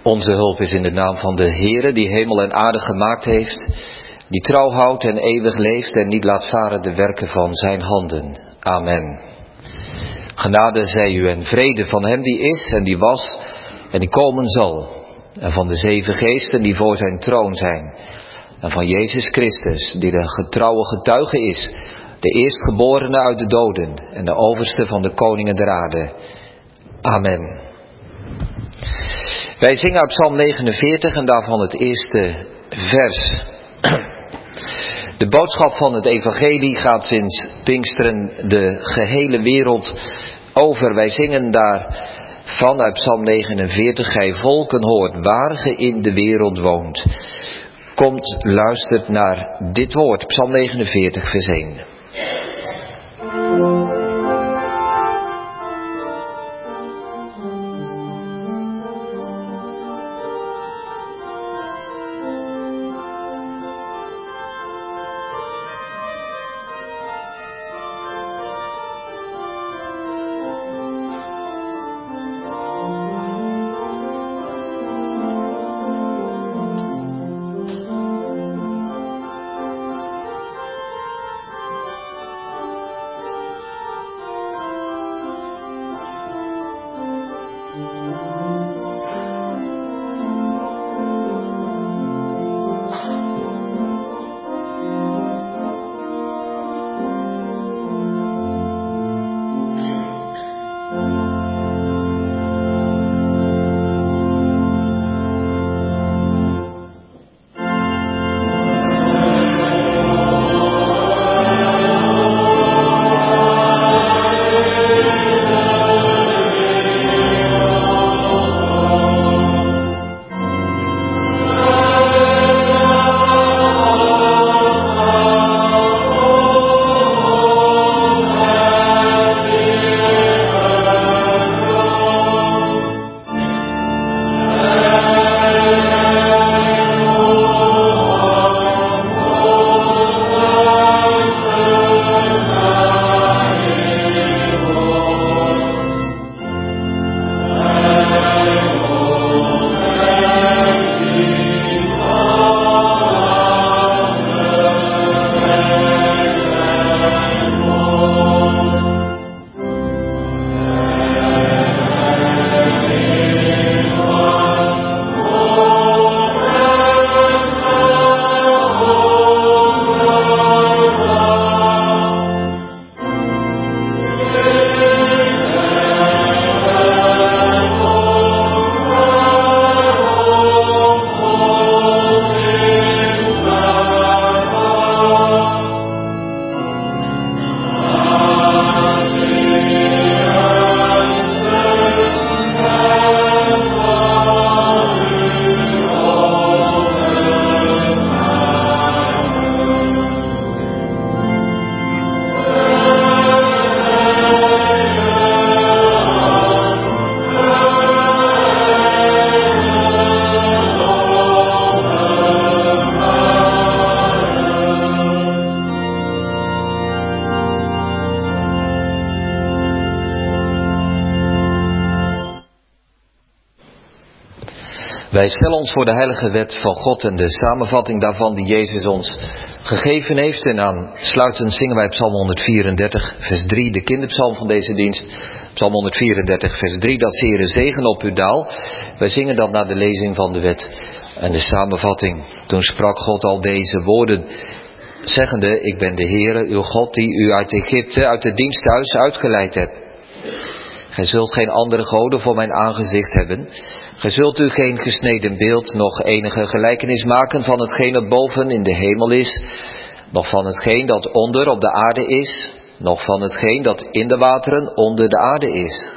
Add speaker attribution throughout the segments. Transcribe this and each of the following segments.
Speaker 1: Onze hulp is in de naam van de Heere, die hemel en aarde gemaakt heeft, die trouw houdt en eeuwig leeft en niet laat varen de werken van zijn handen. Amen. Genade zij u en vrede van hem die is en die was en die komen zal. En van de 7 geesten die voor zijn troon zijn. En van Jezus Christus, die de getrouwe getuige is, de eerstgeborene uit de doden en de overste van de koningen der aarde. Amen. Wij zingen uit Psalm 49 en daarvan het eerste vers. De boodschap van het evangelie gaat sinds Pinksteren de gehele wereld over. Wij zingen daar vanuit Psalm 49, gij volken hoort waar ge in de wereld woont. Komt, luistert naar dit woord, Psalm 49 vers 1. Wij stellen ons voor de heilige wet van God en de samenvatting daarvan die Jezus ons gegeven heeft. En aansluitend zingen wij Psalm 134 vers 3, de kinderpsalm van deze dienst. Psalm 134 vers 3, dat Heere zegen op u daal. Wij zingen dat na de lezing van de wet en de samenvatting. Toen sprak God al deze woorden, zeggende, ik ben de Heere, uw God, die u uit Egypte, uit het diensthuis uitgeleid hebt. Gij zult geen andere goden voor mijn aangezicht hebben. Gij zult u geen gesneden beeld, nog enige gelijkenis maken van hetgeen dat boven in de hemel is, nog van hetgeen dat onder op de aarde is, nog van hetgeen dat in de wateren onder de aarde is.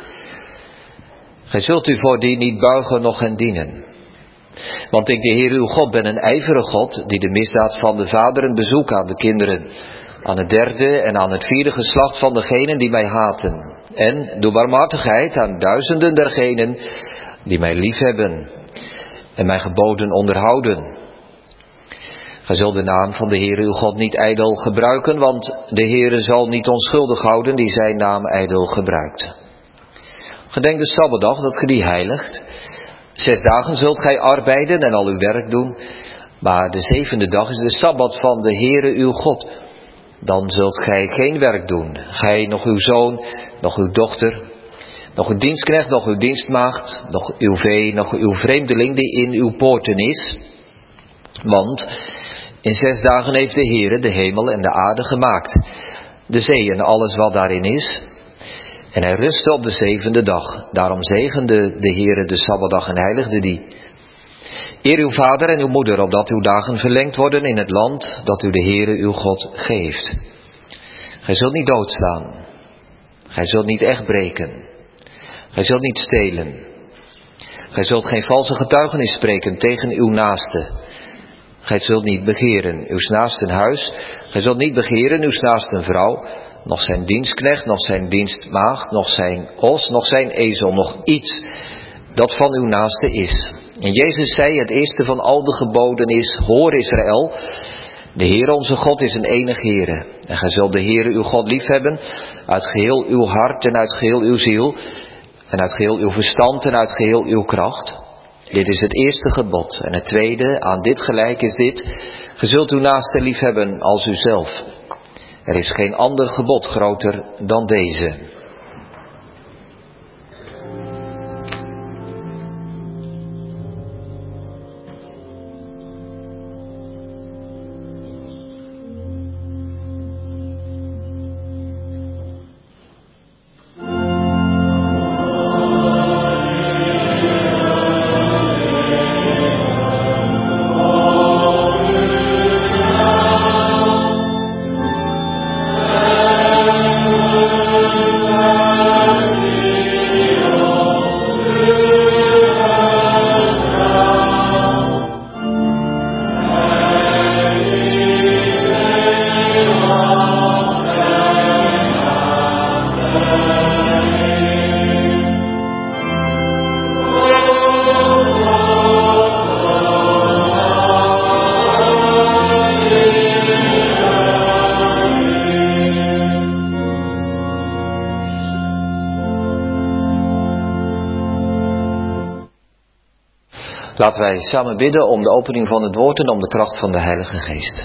Speaker 1: Gij zult u voor die niet buigen, noch hen dienen. Want ik, de Heer uw God, ben een ijverige God, die de misdaad van de vaderen bezoekt aan de kinderen, aan het 3e en aan het 4e geslacht van degenen die mij haten. En doe barmhartigheid aan duizenden dergenen die mij liefhebben en mijn geboden onderhouden. Gij zult de naam van de Heere uw God niet ijdel gebruiken, want de Heere zal niet onschuldig houden die zijn naam ijdel gebruikt. Gedenk de Sabbatdag dat ge die heiligt. 6 dagen zult gij arbeiden en al uw werk doen, maar de 7e dag is de Sabbat van de Heere uw God. Dan zult gij geen werk doen, gij, nog uw zoon, nog uw dochter, nog uw dienstknecht, nog uw dienstmaagd, nog uw vee, nog uw vreemdeling die in uw poorten is. Want in 6 dagen heeft de Heere de hemel en de aarde gemaakt, de zee en alles wat daarin is. En hij rustte op de 7e dag. Daarom zegende de Heere de Sabbatdag en heiligde die. Eer uw vader en uw moeder, opdat uw dagen verlengd worden in het land dat u de Heere uw God geeft. Gij zult niet doodslaan. Gij zult niet echt breken. Gij zult niet stelen. Gij zult geen valse getuigenis spreken tegen uw naaste. Gij zult niet begeren uw naasten huis. Gij zult niet begeren uw naasten vrouw, nog zijn dienstknecht, nog zijn dienstmaagd, nog zijn os, nog zijn ezel, nog iets dat van uw naaste is. En Jezus zei, het eerste van al de geboden is, hoor Israël, de Heere onze God is een enig Heere. En gij zult de Heere uw God liefhebben uit geheel uw hart en uit geheel uw ziel en uit geheel uw verstand en uit geheel uw kracht. Dit is het eerste gebod. En het tweede, aan dit gelijk is dit, gij zult uw naaste liefhebben als uzelf. Er is geen ander gebod groter dan deze. Laten wij samen bidden om de opening van het woord en om de kracht van de Heilige Geest.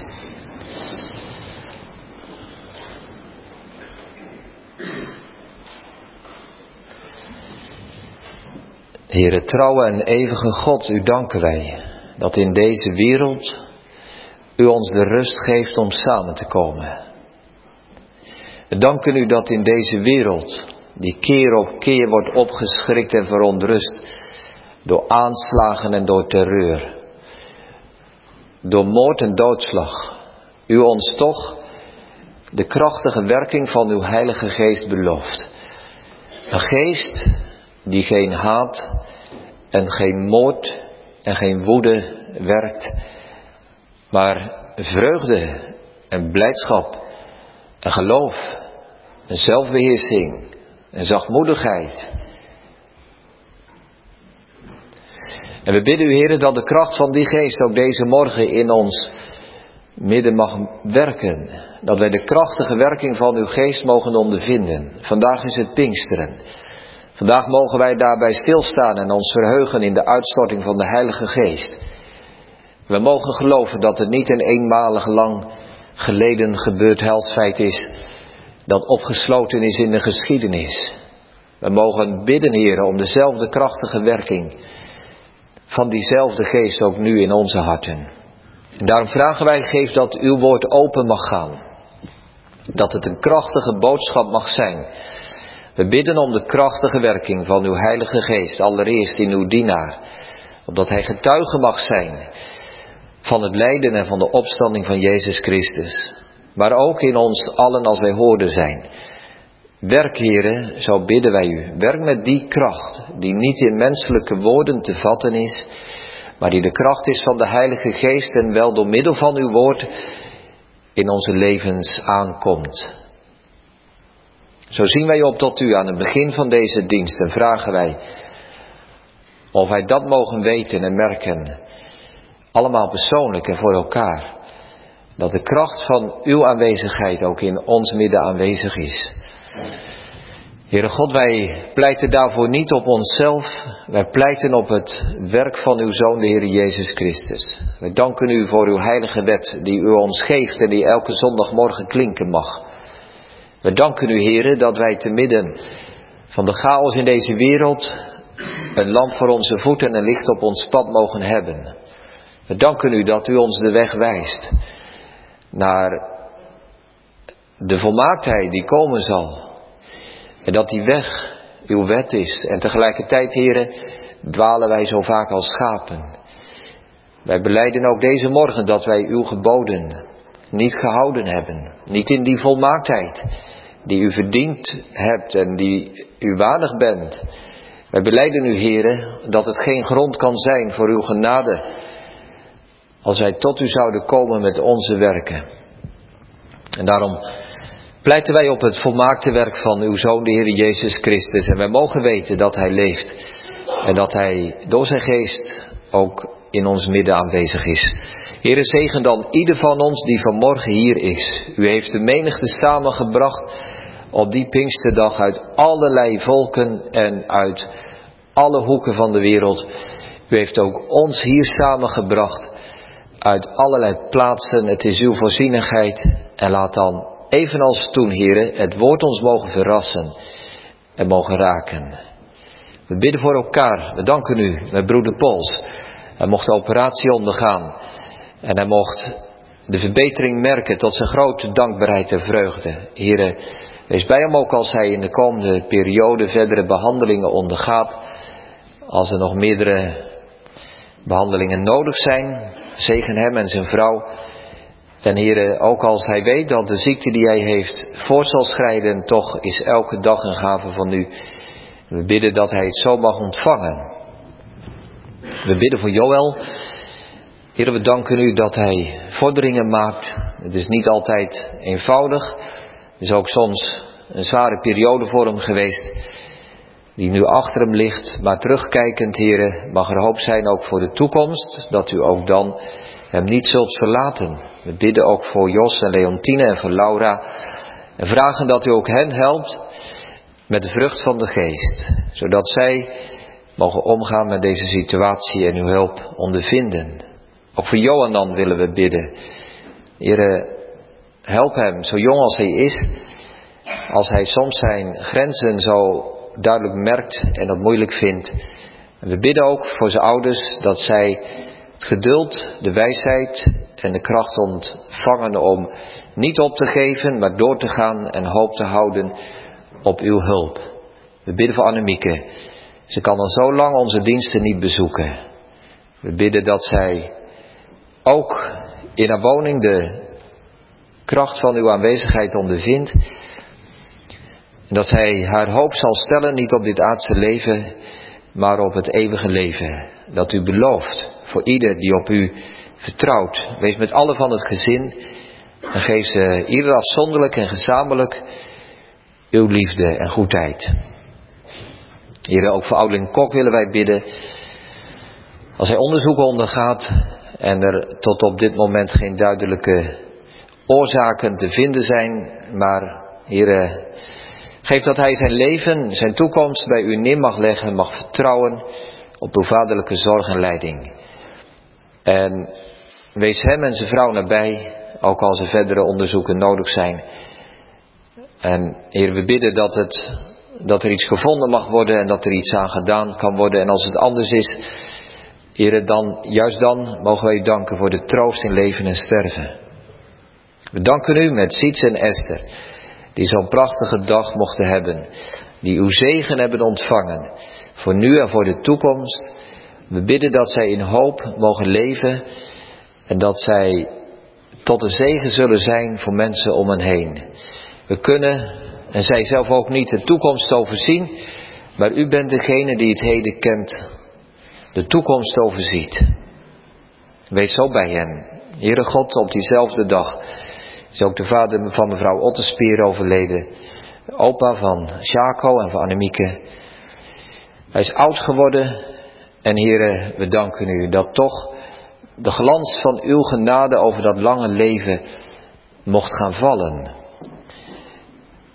Speaker 1: Heere, trouwe en eeuwige God, u danken wij dat in deze wereld u ons de rust geeft om samen te komen. We danken u dat in deze wereld, die keer op keer wordt opgeschrikt en verontrust, door aanslagen en door terreur, door moord en doodslag, u ons toch de krachtige werking van uw Heilige Geest belooft. Een geest die geen haat en geen moord en geen woede werkt, maar vreugde en blijdschap en geloof en zelfbeheersing en zachtmoedigheid. En we bidden u, Heere, dat de kracht van die geest ook deze morgen in ons midden mag werken. Dat wij de krachtige werking van uw geest mogen ondervinden. Vandaag is het Pinksteren. Vandaag mogen wij daarbij stilstaan en ons verheugen in de uitstorting van de Heilige Geest. We mogen geloven dat het niet een eenmalig lang geleden gebeurd heilsfeit is, dat opgesloten is in de geschiedenis. We mogen bidden, Heere, om dezelfde krachtige werking van diezelfde geest ook nu in onze harten. En daarom vragen wij, geef dat uw woord open mag gaan. Dat het een krachtige boodschap mag zijn. We bidden om de krachtige werking van uw Heilige Geest, allereerst in uw dienaar. Opdat hij getuige mag zijn van het lijden en van de opstanding van Jezus Christus. Maar ook in ons allen als wij hoorden zijn. Werk, Heere, zo bidden wij u. Werk met die kracht die niet in menselijke woorden te vatten is, maar die de kracht is van de Heilige Geest en wel door middel van uw woord in onze levens aankomt. Zo zien wij op tot u aan het begin van deze dienst en vragen wij of wij dat mogen weten en merken, allemaal persoonlijk en voor elkaar, dat de kracht van uw aanwezigheid ook in ons midden aanwezig is. Heere God, wij pleiten daarvoor niet op onszelf. Wij pleiten op het werk van uw Zoon, de Heer Jezus Christus. Wij danken u voor uw heilige wet die u ons geeft en die elke zondagmorgen klinken mag. Wij danken u, Heere, dat wij te midden van de chaos in deze wereld een lamp voor onze voeten en een licht op ons pad mogen hebben. We danken u dat u ons de weg wijst naar de volmaaktheid die komen zal. En dat die weg uw wet is. En tegelijkertijd, Heere, dwalen wij zo vaak als schapen. Wij belijden ook deze morgen dat wij uw geboden niet gehouden hebben. Niet in die volmaaktheid die u verdiend hebt en die u waardig bent. Wij belijden u, Heere, dat het geen grond kan zijn voor uw genade als wij tot u zouden komen met onze werken. En daarom pleiten wij op het volmaakte werk van uw Zoon, de Heer Jezus Christus. En wij mogen weten dat hij leeft en dat hij door zijn geest ook in ons midden aanwezig is. Heere, zegen dan ieder van ons die vanmorgen hier is. U heeft de menigte samengebracht op die Pinksterdag uit allerlei volken en uit alle hoeken van de wereld. U heeft ook ons hier samengebracht uit allerlei plaatsen. Het is uw voorzienigheid. En laat dan, evenals toen, Heere, het woord ons mogen verrassen en mogen raken. We bidden voor elkaar. We danken u met broeder Pols. Hij mocht de operatie ondergaan. En hij mocht de verbetering merken tot zijn grote dankbaarheid en vreugde. Heere, wees bij hem ook als hij in de komende periode verdere behandelingen ondergaat. Als er nog meerdere behandelingen nodig zijn, zegen hem en zijn vrouw. En Heere, ook als hij weet dat de ziekte die hij heeft voort zal schrijden, toch is elke dag een gave van u. We bidden dat hij het zo mag ontvangen. We bidden voor Joël. Heere, we danken u dat hij vorderingen maakt. Het is niet altijd eenvoudig. Het is ook soms een zware periode voor hem geweest, die nu achter hem ligt. Maar terugkijkend, Heere, mag er hoop zijn ook voor de toekomst, dat u ook dan hem niet zult verlaten. We bidden ook voor Jos en Leontine en voor Laura. En vragen dat u ook hen helpt met de vrucht van de geest. Zodat zij mogen omgaan met deze situatie en uw hulp ondervinden. Ook voor Johan willen we bidden. Heere, help hem, zo jong als hij is. Als hij soms zijn grenzen zo duidelijk merkt en dat moeilijk vindt. En we bidden ook voor zijn ouders dat zij het geduld, de wijsheid en de kracht ontvangen om niet op te geven, maar door te gaan en hoop te houden op uw hulp. We bidden voor Annemieke. Ze kan al zo lang onze diensten niet bezoeken. We bidden dat zij ook in haar woning de kracht van uw aanwezigheid ondervindt. En dat zij haar hoop zal stellen, niet op dit aardse leven, maar op het eeuwige leven. Dat u belooft voor ieder die op u vertrouwt. Wees met allen van het gezin en geef ze ieder afzonderlijk en gezamenlijk uw liefde en goedheid. Heer, ook voor ouderling Kok willen wij bidden. Als hij onderzoek ondergaat en er tot op dit moment geen duidelijke oorzaken te vinden zijn, maar Heer, geef dat hij zijn leven, zijn toekomst bij u neer mag leggen, mag vertrouwen op uw vaderlijke zorg en leiding. En wees hem en zijn vrouw nabij, ook als er verdere onderzoeken nodig zijn. En Heer, we bidden dat er iets gevonden mag worden en dat er iets aan gedaan kan worden. En als het anders is, Heer, juist dan mogen wij u danken voor de troost in leven en sterven. We danken u met Siets en Esther, die zo'n prachtige dag mochten hebben, die uw zegen hebben ontvangen, voor nu en voor de toekomst. We bidden dat zij in hoop mogen leven en dat zij tot een zegen zullen zijn voor mensen om hen heen. We kunnen, en zij zelf ook niet, de toekomst overzien, maar u bent degene die het heden kent, de toekomst overziet. Wees zo bij hen. Heere God, op diezelfde dag is ook de vader van mevrouw Otterspeer overleden, de opa van Jaco en van Annemieke. Hij is oud geworden en Heere, we danken u dat toch de glans van uw genade over dat lange leven mocht gaan vallen.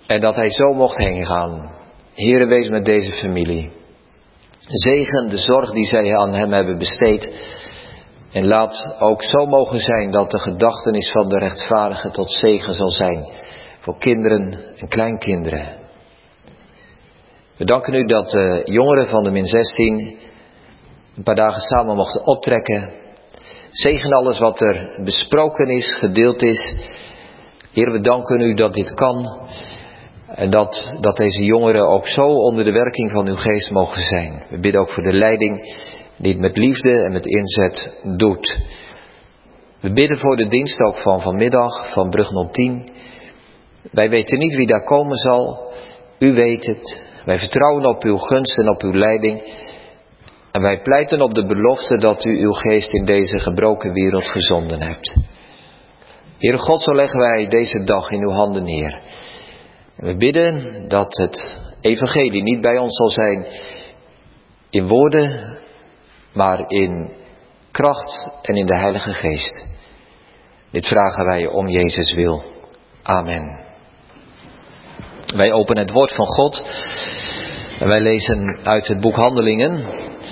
Speaker 1: En dat hij zo mocht heen gaan. Heere, wees met deze familie. Zegen de zorg die zij aan hem hebben besteed. En laat ook zo mogen zijn dat de gedachtenis van de rechtvaardige tot zegen zal zijn. Voor kinderen en kleinkinderen. We danken u dat de jongeren van de min 16 een paar dagen samen mochten optrekken. Zegen alles wat er besproken is, gedeeld is. Heer, we danken u dat dit kan. En dat deze jongeren ook zo onder de werking van uw geest mogen zijn. We bidden ook voor de leiding die het met liefde en met inzet doet. We bidden voor de dienst ook van vanmiddag, van Brug 010. Wij weten niet wie daar komen zal. U weet het. Wij vertrouwen op uw gunst en op uw leiding. En wij pleiten op de belofte dat u uw geest in deze gebroken wereld gezonden hebt. Heere God, zo leggen wij deze dag in uw handen neer. En we bidden dat het evangelie niet bij ons zal zijn in woorden, maar in kracht en in de Heilige Geest. Dit vragen wij om Jezus wil. Amen. Wij openen het woord van God en wij lezen uit het boek Handelingen.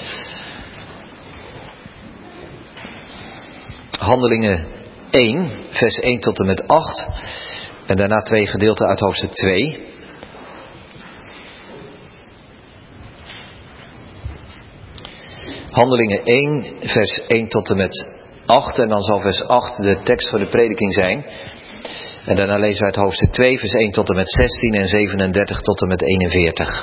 Speaker 1: Handelingen 1, vers 1 tot en met 8. En daarna 2 gedeelten uit hoofdstuk 2. Handelingen 1, vers 1 tot en met 8. En dan zal vers 8 de tekst voor de prediking zijn. En daarna lezen we uit hoofdstuk 2, vers 1 tot en met 16 en 37 tot en met 41.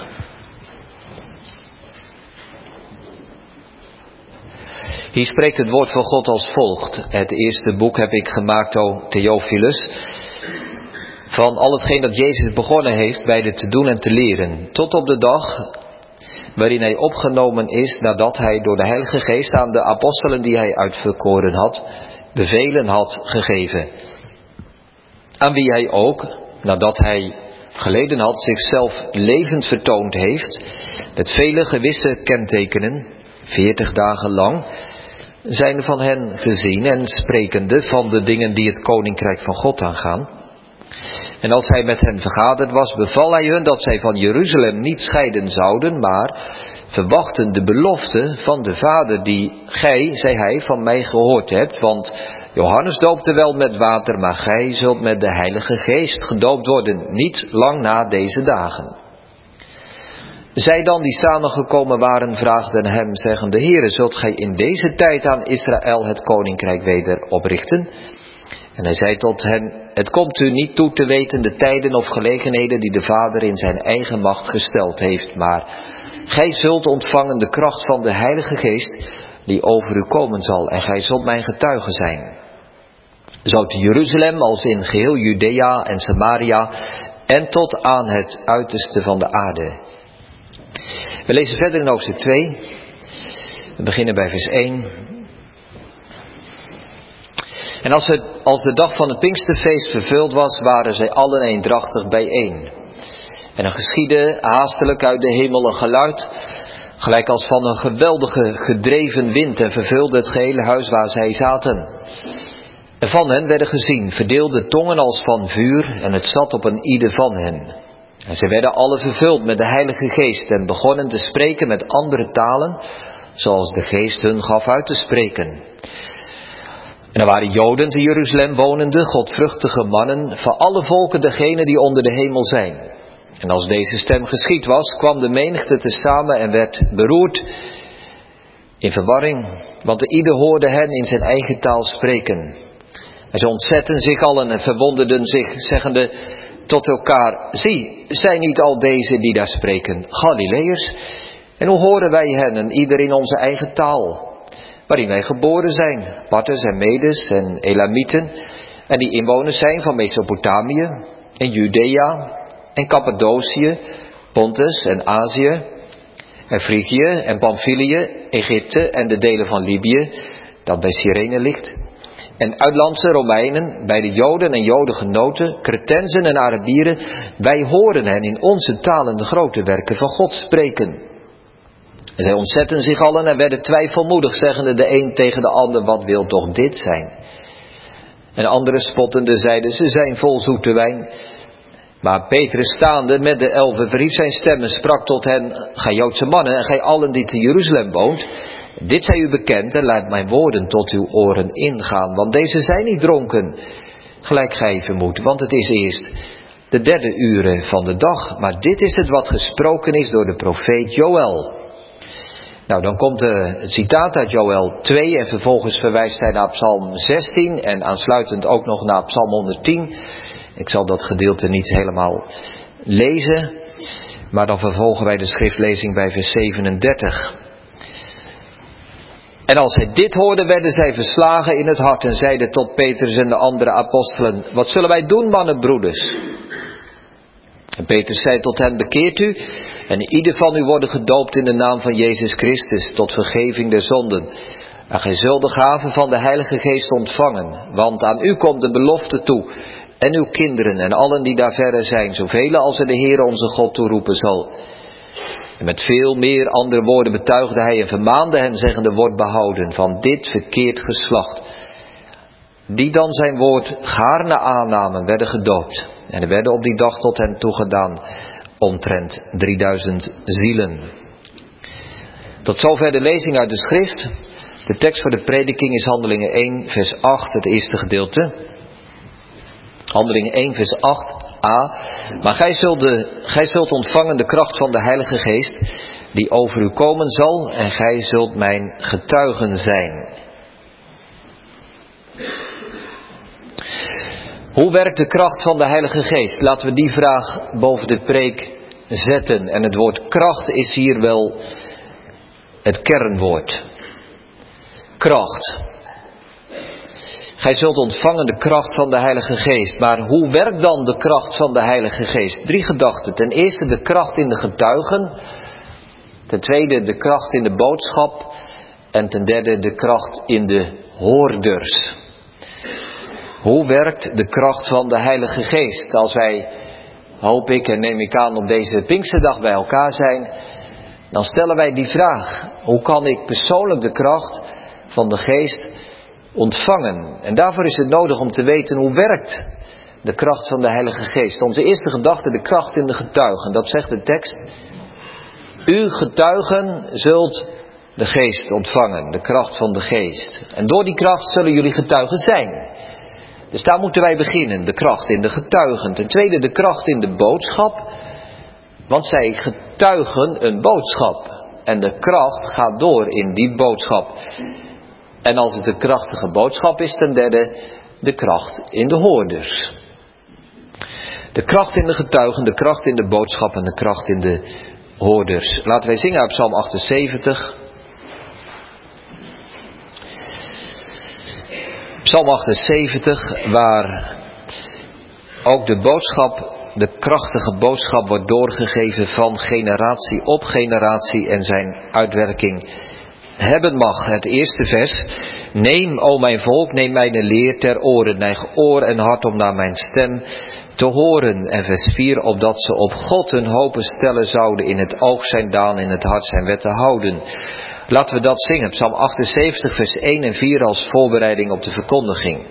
Speaker 1: Hier spreekt het woord van God als volgt. Het eerste boek heb ik gemaakt, o Theophilus, van al hetgeen dat Jezus begonnen heeft bij te doen en te leren, tot op de dag waarin hij opgenomen is nadat hij door de Heilige Geest aan de apostelen die hij uitverkoren had, bevelen had gegeven. Aan wie hij ook, nadat hij geleden had, zichzelf levend vertoond heeft, met vele gewisse kentekenen, 40 dagen lang, zijn van hen gezien en sprekende van de dingen die het koninkrijk van God aangaan. En als hij met hen vergaderd was, beval hij hun dat zij van Jeruzalem niet scheiden zouden, maar verwachten de belofte van de Vader die gij, zei hij, van mij gehoord hebt. Want Johannes doopte wel met water, maar gij zult met de Heilige Geest gedoopt worden, niet lang na deze dagen. Zij dan die samengekomen waren, vraagden hem, zeggende, Heere, zult gij in deze tijd aan Israël het koninkrijk weder oprichten? En hij zei tot hen, het komt u niet toe te weten de tijden of gelegenheden die de Vader in zijn eigen macht gesteld heeft, maar gij zult ontvangen de kracht van de Heilige Geest die over u komen zal en gij zult mijn getuige zijn. Zo te Jeruzalem als in geheel Judea en Samaria en tot aan het uiterste van de aarde. We lezen verder in hoofdstuk 2. We beginnen bij vers 1. En als de dag van het Pinksterfeest vervuld was, waren zij allen eendrachtig bijeen. En er geschiedde haastelijk uit de hemel een geluid, gelijk als van een geweldige gedreven wind, en vervulde het gehele huis waar zij zaten. En van hen werden gezien verdeelde tongen als van vuur, en het zat op een ieder van hen. En zij werden alle vervuld met de Heilige Geest en begonnen te spreken met andere talen, zoals de Geest hun gaf uit te spreken. En er waren Joden te Jeruzalem wonende, godvruchtige mannen, van alle volken degenen die onder de hemel zijn. En als deze stem geschied was, kwam de menigte tezamen en werd beroerd in verwarring, want ieder hoorde hen in zijn eigen taal spreken. En ze ontzetten zich allen en verwonderden zich, zeggende tot elkaar, zie, zijn niet al deze die daar spreken Galileërs? En hoe horen wij hen en ieder in onze eigen taal, waarin wij geboren zijn, Parters en Medes en Elamieten, en die inwoners zijn van Mesopotamië en Judea en Cappadocië, Pontus en Azië en Frigië en Pamphylië, Egypte en de delen van Libië, dat bij Cyrene ligt. En uitlandse Romeinen, bij de Joden en Jodengenoten, Cretensen en Arabieren, wij horen hen in onze talen de grote werken van God spreken. En zij ontzetten zich allen en werden twijfelmoedig, zeggende de een tegen de ander, wat wil toch dit zijn? En anderen spottende zeiden, ze zijn vol zoete wijn. Maar Petrus staande met de 11 verhief zijn stem en sprak tot hen: gij Joodse mannen en gij allen die te Jeruzalem woont, dit zij u bekend en laat mijn woorden tot uw oren ingaan. Want deze zijn niet dronken, gelijk gij vermoedt, want het is eerst de 3e uur van de dag. Maar dit is het wat gesproken is door de profeet Joël. Nou, dan komt het citaat uit Joël 2 en vervolgens verwijst hij naar Psalm 16 en aansluitend ook nog naar Psalm 110. Ik zal dat gedeelte niet helemaal lezen, maar dan vervolgen wij de schriftlezing bij vers 37. En als zij dit hoorden, werden zij verslagen in het hart en zeiden tot Petrus en de andere apostelen: wat zullen wij doen, mannen, broeders? En Petrus zei tot hen: bekeert u en ieder van u worden gedoopt in de naam van Jezus Christus tot vergeving der zonden. En gij zult de gave van de Heilige Geest ontvangen, want aan u komt de belofte toe en uw kinderen en allen die daar verre zijn, zoveel als er de Heer onze God toeroepen zal. En met veel meer andere woorden betuigde hij en vermaande hen, zeggende: word behouden van dit verkeerd geslacht. Die dan zijn woord gaarne aannamen, werden gedoopt. En er werden op die dag tot hen toegedaan omtrent 3000 zielen. Tot zover de lezing uit de schrift. De tekst voor de prediking is Handelingen 1 vers 8, het eerste gedeelte. Handelingen 1 vers 8a. Maar gij zult ontvangen de kracht van de Heilige Geest, die over u komen zal, en gij zult mijn getuigen zijn. Hoe werkt de kracht van de Heilige Geest? Laten we die vraag boven de preek zetten. En het woord kracht is hier wel het kernwoord. Kracht. Gij zult ontvangen de kracht van de Heilige Geest. Maar hoe werkt dan de kracht van de Heilige Geest? 3 gedachten. Ten eerste de kracht in de getuigen. Ten tweede de kracht in de boodschap. En ten derde de kracht in de hoorders. Hoe werkt de kracht van de Heilige Geest? Als wij, hoop ik en neem ik aan, op deze Pinksterdag bij elkaar zijn, dan stellen wij die vraag: hoe kan ik persoonlijk de kracht van de Geest ontvangen? En daarvoor is het nodig om te weten hoe werkt de kracht van de Heilige Geest. Onze eerste gedachte, de kracht in de getuigen. Dat zegt de tekst: u getuigen zult de Geest ontvangen, de kracht van de Geest. En door die kracht zullen jullie getuigen zijn. Dus daar moeten wij beginnen, de kracht in de getuigen. Ten tweede de kracht in de boodschap, want zij getuigen een boodschap. En de kracht gaat door in die boodschap. En als het een krachtige boodschap is, ten derde de kracht in de hoorders. De kracht in de getuigen, de kracht in de boodschap en de kracht in de hoorders. Laten wij zingen uit Psalm 78. Psalm 78, waar ook de boodschap, de krachtige boodschap wordt doorgegeven van generatie op generatie en zijn uitwerking hebben mag. Het eerste vers: neem, o mijn volk, neem mijn leer ter oren, neig oor en hart om naar mijn stem te horen. En vers 4, opdat ze op God hun hopen stellen zouden, in het oog zijn daan, in het hart zijn wetten houden. Laten we dat zingen, Psalm 78 vers 1 en 4 als voorbereiding op de verkondiging.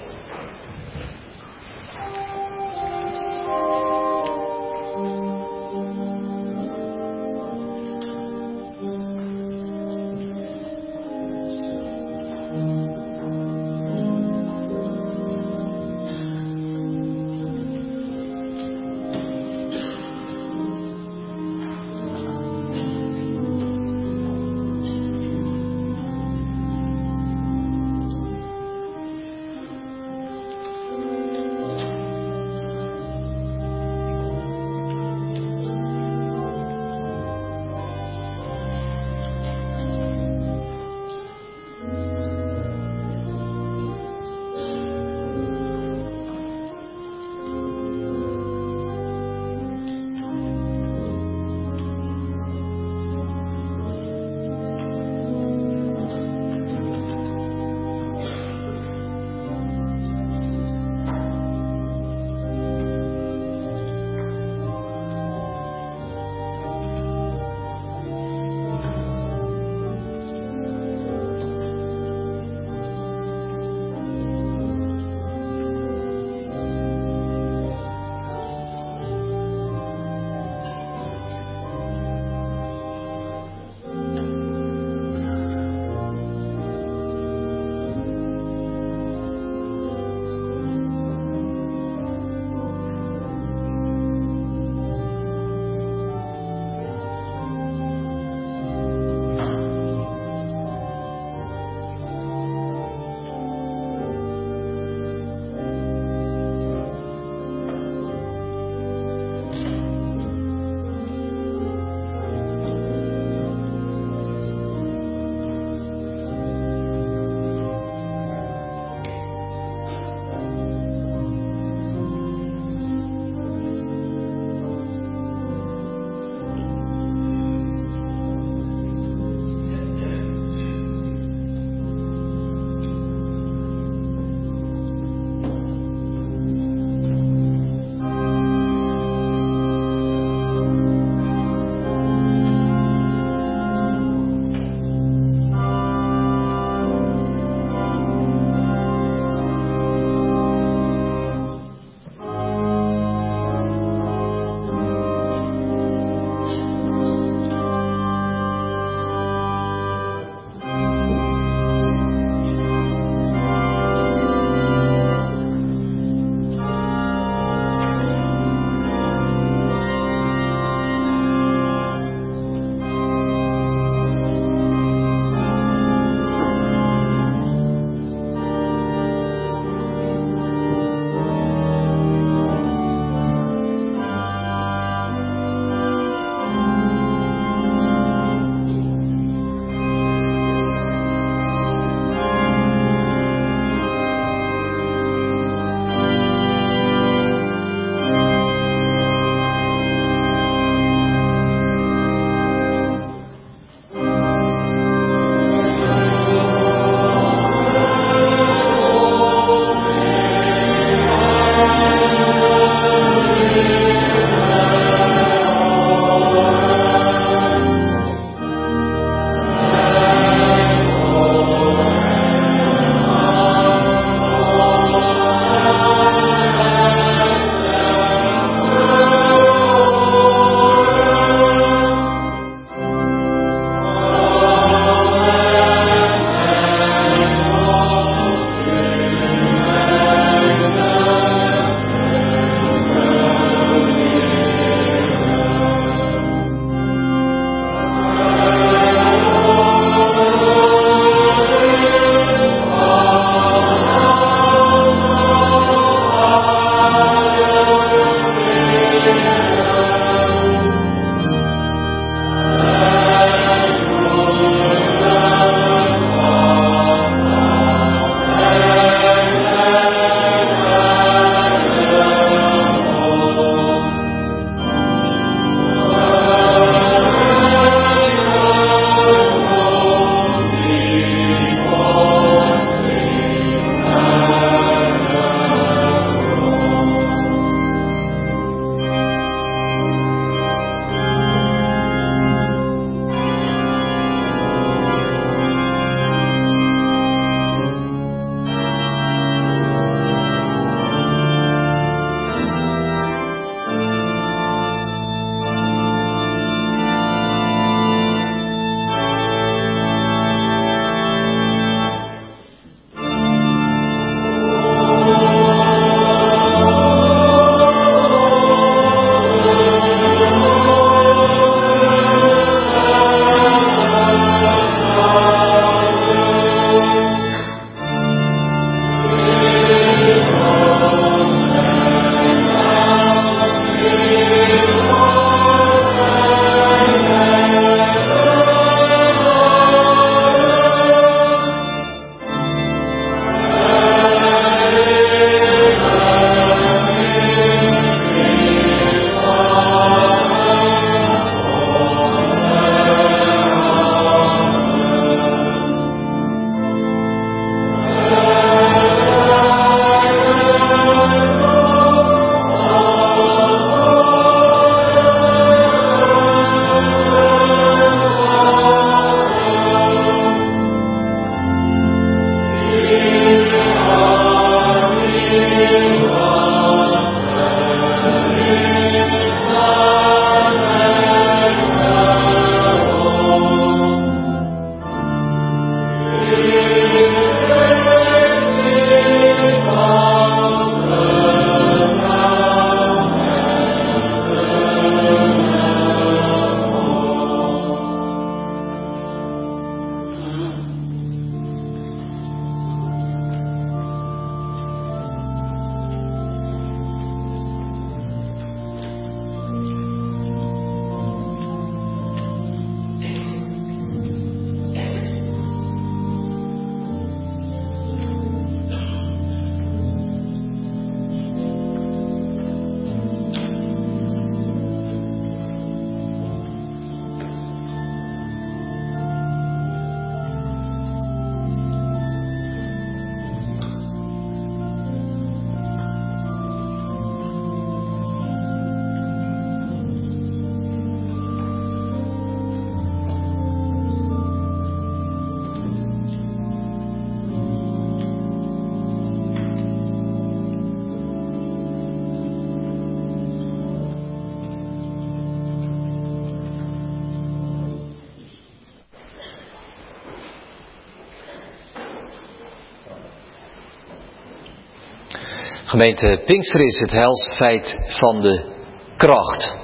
Speaker 1: Gemeente, Pinksteren is het heilsfeit van de kracht.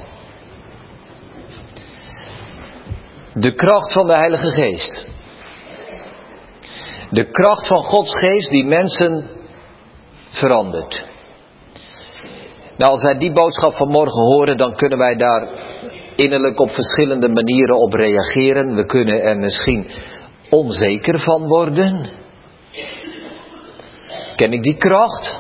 Speaker 1: De kracht van de Heilige Geest. De kracht van Gods Geest die mensen verandert. Nou, als wij die boodschap vanmorgen horen, dan kunnen wij daar innerlijk op verschillende manieren op reageren. We kunnen er misschien onzeker van worden. Ken ik die kracht?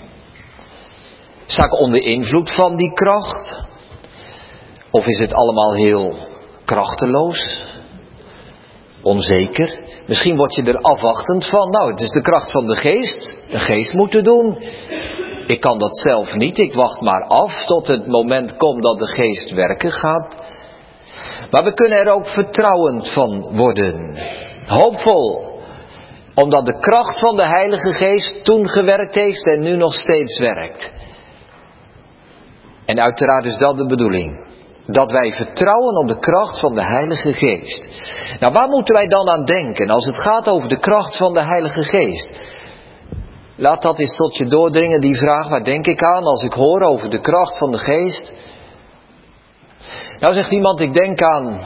Speaker 1: Sta ik onder invloed van die kracht? Of is het allemaal heel krachteloos? Onzeker? Misschien word je er afwachtend van. Nou, het is de kracht van de Geest. De Geest moet het doen. Ik kan dat zelf niet. Ik wacht maar af tot het moment komt dat de Geest werken gaat. Maar we kunnen er ook vertrouwend van worden. Hoopvol. Omdat de kracht van de Heilige Geest toen gewerkt heeft en nu nog steeds werkt. En uiteraard is dat de bedoeling. Dat wij vertrouwen op de kracht van de Heilige Geest. Nou, waar moeten wij dan aan denken als het gaat over de kracht van de Heilige Geest? Laat dat eens tot je doordringen, die vraag. Waar denk ik aan als ik hoor over de kracht van de Geest? Nou, zegt iemand, ik denk aan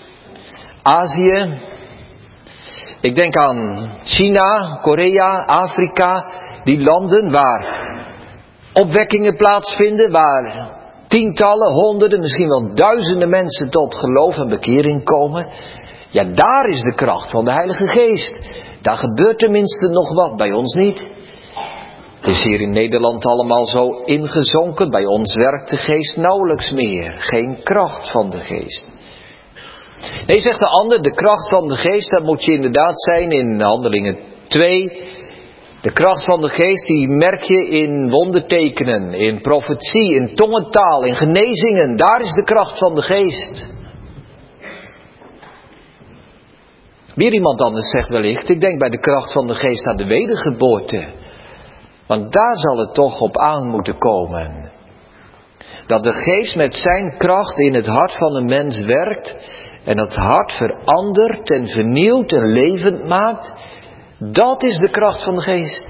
Speaker 1: Azië. Ik denk aan China, Korea, Afrika. Die landen waar opwekkingen plaatsvinden. Waar tientallen, honderden, misschien wel duizenden mensen tot geloof en bekering komen. Ja, daar is de kracht van de Heilige Geest. Daar gebeurt tenminste nog wat, bij ons niet. Het is hier in Nederland allemaal zo ingezonken. Bij ons werkt de Geest nauwelijks meer. Geen kracht van de Geest. Nee, zegt de ander, de kracht van de Geest, dat moet je inderdaad zijn in Handelingen 2. De kracht van de Geest, die merk je in wondertekenen, in profetie, in tongentaal, in genezingen. Daar is de kracht van de Geest. Weer iemand anders zegt wellicht, ik denk bij de kracht van de Geest aan de wedergeboorte. Want daar zal het toch op aan moeten komen. Dat de Geest met zijn kracht in het hart van een mens werkt. En het hart verandert en vernieuwt en levend maakt. Dat is de kracht van de Geest.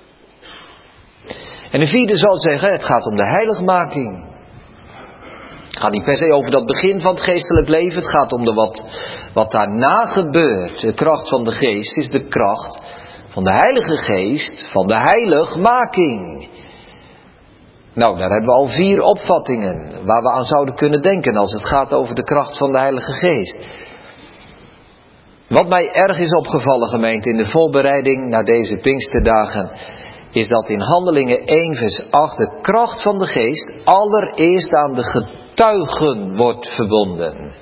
Speaker 1: En een vierde zal zeggen, het gaat om de heiligmaking. Het gaat niet per se over dat begin van het geestelijk leven. Het gaat om wat daarna gebeurt. De kracht van de Geest is de kracht van de Heilige Geest, van de heiligmaking. Nou, daar hebben we al 4 opvattingen waar we aan zouden kunnen denken als het gaat over de kracht van de Heilige Geest. Wat mij erg is opgevallen, gemeente, in de voorbereiding naar deze Pinksterdagen, is dat in Handelingen 1 vers 8 de kracht van de Geest allereerst aan de getuigen wordt verbonden.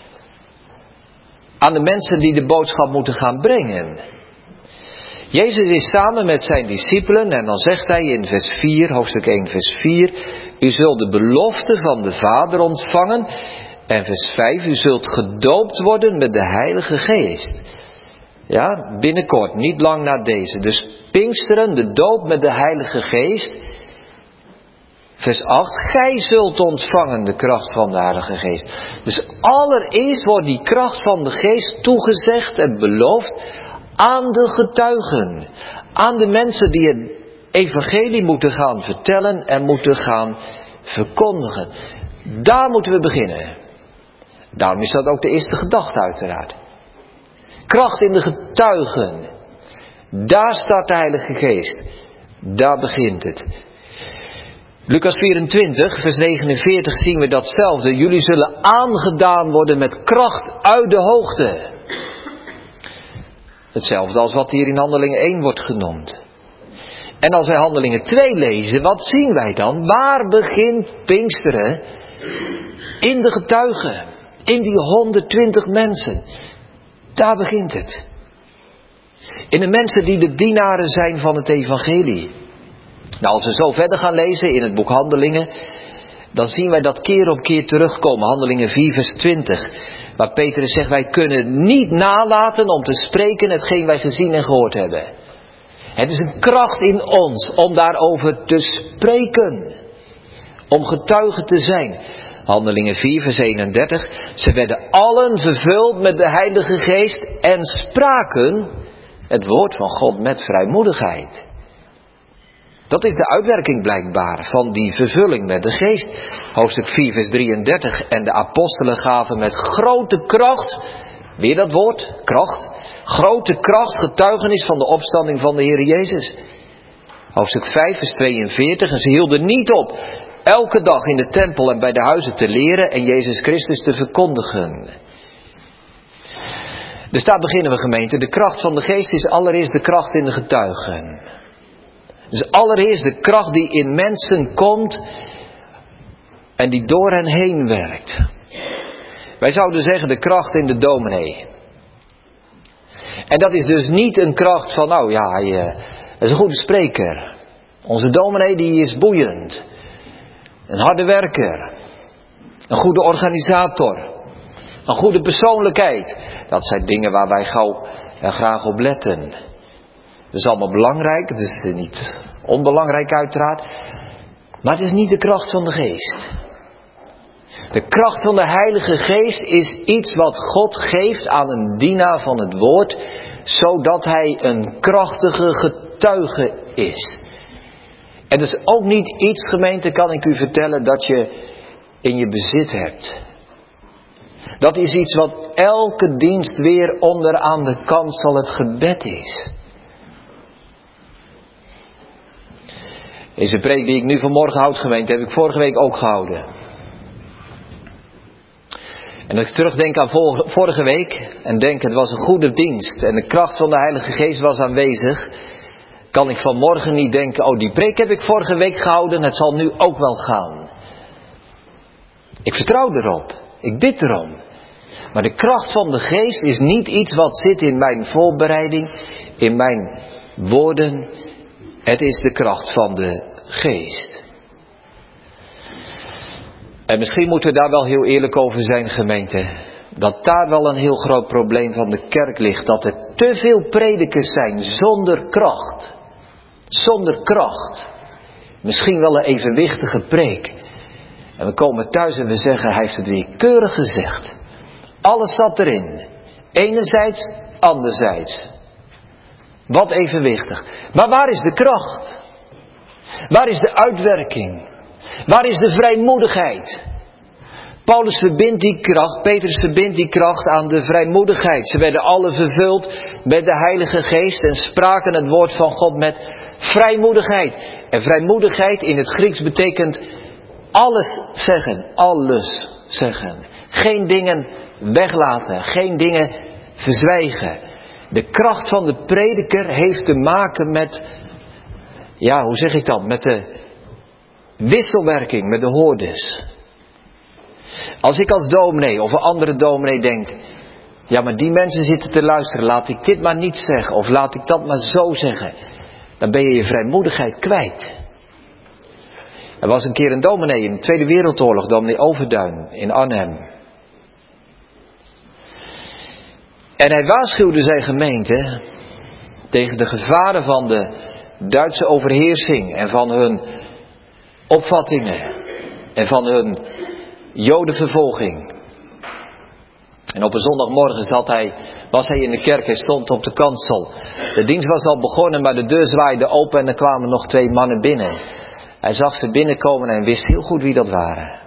Speaker 1: Aan de mensen die de boodschap moeten gaan brengen. Jezus is samen met zijn discipelen en dan zegt hij in vers 4, hoofdstuk 1 vers 4, u zult de belofte van de Vader ontvangen. En vers 5, u zult gedoopt worden met de Heilige Geest. Ja, binnenkort, niet lang na deze. Dus Pinksteren, de doop met de Heilige Geest. Vers 8, gij zult ontvangen de kracht van de Heilige Geest. Dus allereerst wordt die kracht van de Geest toegezegd en beloofd aan de getuigen. Aan de mensen die het evangelie moeten gaan vertellen en moeten gaan verkondigen. Daar moeten we beginnen. Daarom is dat ook de eerste gedachte uiteraard. Kracht in de getuigen. Daar start de Heilige Geest. Daar begint het. Lucas 24, vers 49 zien we datzelfde. Jullie zullen aangedaan worden met kracht uit de hoogte. Hetzelfde als wat hier in Handelingen 1 wordt genoemd. En als wij Handelingen 2 lezen, wat zien wij dan? Waar begint Pinksteren? In de getuigen. In die 120 mensen. Daar begint het. In de mensen die de dienaren zijn van het evangelie. Nou, als we zo verder gaan lezen in het boek Handelingen, dan zien wij dat keer op keer terugkomen. Handelingen 4 vers 20. Waar Petrus zegt, wij kunnen niet nalaten om te spreken hetgeen wij gezien en gehoord hebben. Het is een kracht in ons om daarover te spreken. Om getuige te zijn. Handelingen 4 vers 31. Ze werden allen vervuld met de Heilige Geest en spraken het woord van God met vrijmoedigheid. Dat is de uitwerking blijkbaar van die vervulling met de geest. Hoofdstuk 4 vers 33. En de apostelen gaven met grote kracht, weer dat woord, kracht. Grote kracht getuigenis van de opstanding van de Heer Jezus. Hoofdstuk 5 vers 42. En ze hielden niet op elke dag in de tempel en bij de huizen te leren en Jezus Christus te verkondigen. Dus daar beginnen we, gemeente. De kracht van de geest is allereerst de kracht in de getuigen. Dus allereerst de kracht die in mensen komt en die door hen heen werkt. Wij zouden zeggen de kracht in de dominee. En dat is dus niet een kracht van, nou ja, hij is een goede spreker. Onze dominee die is boeiend. Een harde werker. Een goede organisator. Een goede persoonlijkheid. Dat zijn dingen waar wij gauw en graag op letten. Dat is allemaal belangrijk. Het is niet onbelangrijk uiteraard. Maar het is niet de kracht van de geest. De kracht van de Heilige Geest is iets wat God geeft aan een dienaar van het woord. Zodat hij een krachtige getuige is. En dat is ook niet iets, gemeente, kan ik u vertellen, dat je in je bezit hebt. Dat is iets wat elke dienst weer onderaan de kansel het gebed is. Deze preek die ik nu vanmorgen houd, gemeente, heb ik vorige week ook gehouden. En als ik terugdenk aan vorige week en denk het was een goede dienst en de kracht van de Heilige Geest was aanwezig, kan ik vanmorgen niet denken, oh die preek heb ik vorige week gehouden, het zal nu ook wel gaan. Ik vertrouw erop, ik bid erom. Maar de kracht van de Geest is niet iets wat zit in mijn voorbereiding, in mijn woorden. Het is de kracht van de Geest. En misschien moeten we daar wel heel eerlijk over zijn, gemeente. Dat daar wel een heel groot probleem van de kerk ligt. Dat er te veel predikers zijn zonder kracht. Zonder kracht. Misschien wel een evenwichtige preek. En we komen thuis en we zeggen, hij heeft het weer keurig gezegd. Alles zat erin. Enerzijds, anderzijds. Wat evenwichtig. Maar waar is de kracht? Waar is de uitwerking? Waar is de vrijmoedigheid? Paulus verbindt die kracht, Petrus verbindt die kracht aan de vrijmoedigheid. Ze werden alle vervuld met de Heilige Geest en spraken het woord van God met vrijmoedigheid. En vrijmoedigheid in het Grieks betekent alles zeggen, alles zeggen. Geen dingen weglaten, geen dingen verzwijgen. De kracht van de prediker heeft te maken met, ja, hoe zeg ik dat, met de wisselwerking met de hoorders. Als ik als dominee of een andere dominee denk, ja maar die mensen zitten te luisteren, laat ik dit maar niet zeggen of laat ik dat maar zo zeggen. Dan ben je je vrijmoedigheid kwijt. Er was een keer een dominee in de Tweede Wereldoorlog, dominee Overduin in Arnhem. En hij waarschuwde zijn gemeente tegen de gevaren van de Duitse overheersing en van hun opvattingen en van hun Jodenvervolging. En op een zondagmorgen was hij in de kerk, hij stond op de kansel. De dienst was al begonnen, maar de deur zwaaide open en er kwamen nog 2 mannen binnen. Hij zag ze binnenkomen en wist heel goed wie dat waren.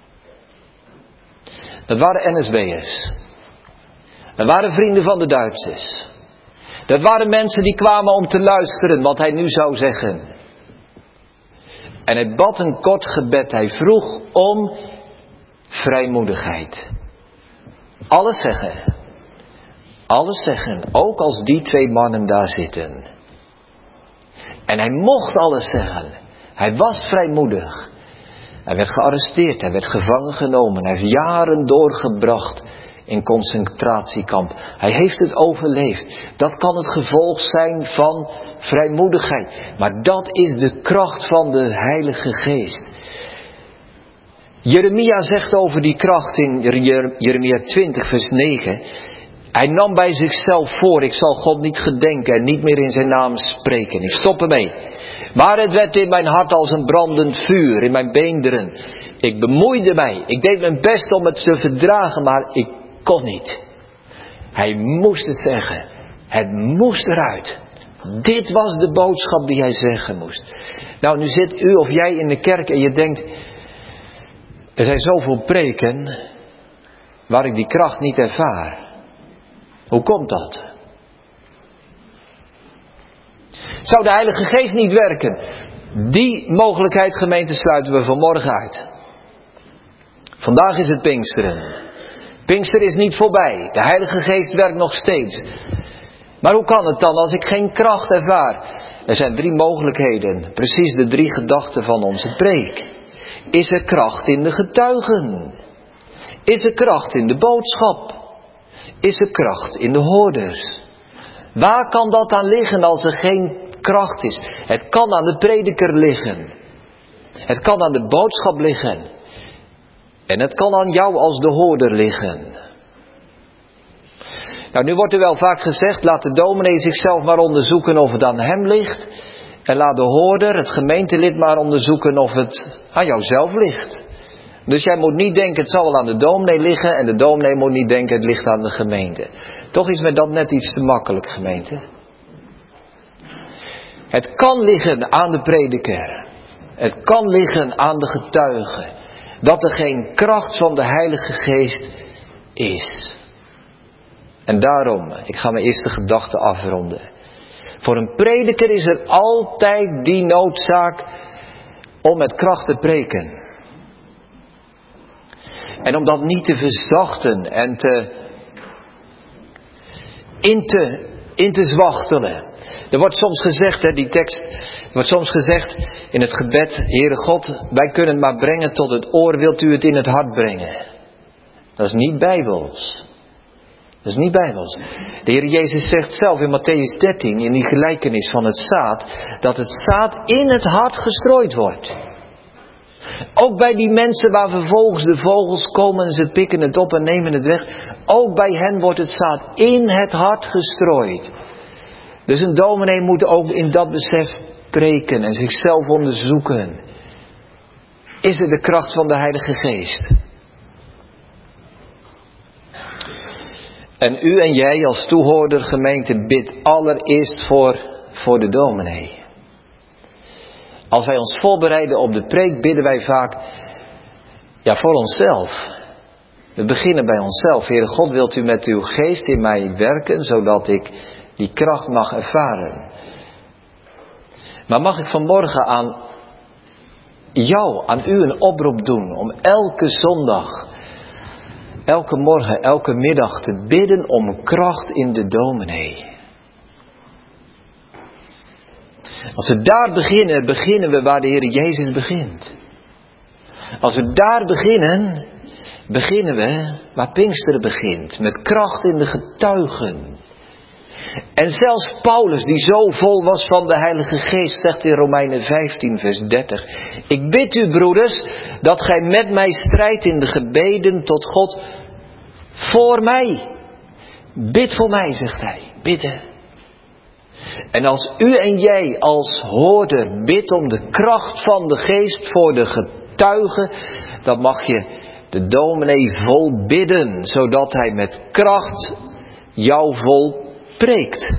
Speaker 1: Dat waren NSB'ers. Dat waren vrienden van de Duitsers. Dat waren mensen die kwamen om te luisteren wat hij nu zou zeggen. En hij bad een kort gebed. Hij vroeg om vrijmoedigheid. Alles zeggen. Alles zeggen. Ook als die 2 mannen daar zitten. En hij mocht alles zeggen. Hij was vrijmoedig. Hij werd gearresteerd. Hij werd gevangen genomen. Hij heeft jaren doorgebracht in concentratiekamp. Hij heeft het overleefd. Dat kan het gevolg zijn van vrijmoedigheid. Maar dat is de kracht van de Heilige Geest. Jeremia zegt over die kracht in Jeremia 20 vers 9. Hij nam bij zichzelf voor, ik zal God niet gedenken en niet meer in zijn naam spreken. Ik stop ermee. Maar het werd in mijn hart als een brandend vuur, in mijn beenderen. Ik bemoeide mij. Ik deed mijn best om het te verdragen, maar ik kon niet. Hij moest het zeggen. Het moest eruit. Dit was de boodschap die hij zeggen moest. Nou, nu zit u of jij in de kerk en je denkt, er zijn zoveel preken waar ik die kracht niet ervaar. Hoe komt dat? Zou de Heilige Geest niet werken? Die mogelijkheid, gemeente, sluiten we vanmorgen uit. Vandaag is het Pinksteren. Pinkster is niet voorbij. De Heilige Geest werkt nog steeds. Maar hoe kan het dan als ik geen kracht ervaar? Er zijn 3 mogelijkheden. Precies de 3 gedachten van onze preek. Is er kracht in de getuigen? Is er kracht in de boodschap? Is er kracht in de hoorders? Waar kan dat aan liggen als er geen kracht is? Het kan aan de prediker liggen. Het kan aan de boodschap liggen. En het kan aan jou als de hoorder liggen. Nou, nu wordt er wel vaak gezegd, laat de dominee zichzelf maar onderzoeken of het aan hem ligt. En laat de hoorder, het gemeentelid, maar onderzoeken of het aan jouzelf ligt. Dus jij moet niet denken, het zal wel aan de dominee liggen. En de dominee moet niet denken, het ligt aan de gemeente. Toch is me dat net iets te makkelijk, gemeente. Het kan liggen aan de prediker. Het kan liggen aan de getuige. Dat er geen kracht van de Heilige Geest is. En daarom, ik ga mijn eerste gedachte afronden. Voor een prediker is er altijd die noodzaak om met kracht te preken. En om dat niet te verzachten en in te zwachtelen. Er wordt soms gezegd, die tekst, wordt soms gezegd in het gebed, Heere God, wij kunnen het maar brengen tot het oor, wilt u het in het hart brengen? Dat is niet bijbels. Dat is niet bijbels. De Heer Jezus zegt zelf in Mattheüs 13, in die gelijkenis van het zaad, dat het zaad in het hart gestrooid wordt. Ook bij die mensen waar vervolgens de vogels komen en ze pikken het op en nemen het weg. Ook bij hen wordt het zaad in het hart gestrooid. Dus een dominee moet ook in dat besef preken en zichzelf onderzoeken. Is er de kracht van de Heilige Geest? En u en jij als toehoorder gemeente bid allereerst voor de dominee. Als wij ons voorbereiden op de preek bidden wij vaak voor onszelf. We beginnen bij onszelf. Heere God, wilt u met uw geest in mij werken, zodat ik die kracht mag ervaren. Maar mag ik vanmorgen aan jou, aan u een oproep doen om elke zondag, elke morgen, elke middag te bidden om kracht in de dominee. Als we daar beginnen, beginnen we waar de Heer Jezus begint. Als we daar beginnen, beginnen we waar Pinksteren begint. Met kracht in de getuigen. En zelfs Paulus, die zo vol was van de Heilige Geest, zegt in Romeinen 15 vers 30. Ik bid u, broeders, dat gij met mij strijdt in de gebeden tot God voor mij. Bid voor mij, zegt hij. Bidden. En als u en jij als hoorder bidt om de kracht van de Geest voor de getuigen, dan mag je de dominee vol bidden, zodat hij met kracht jou vol preekt.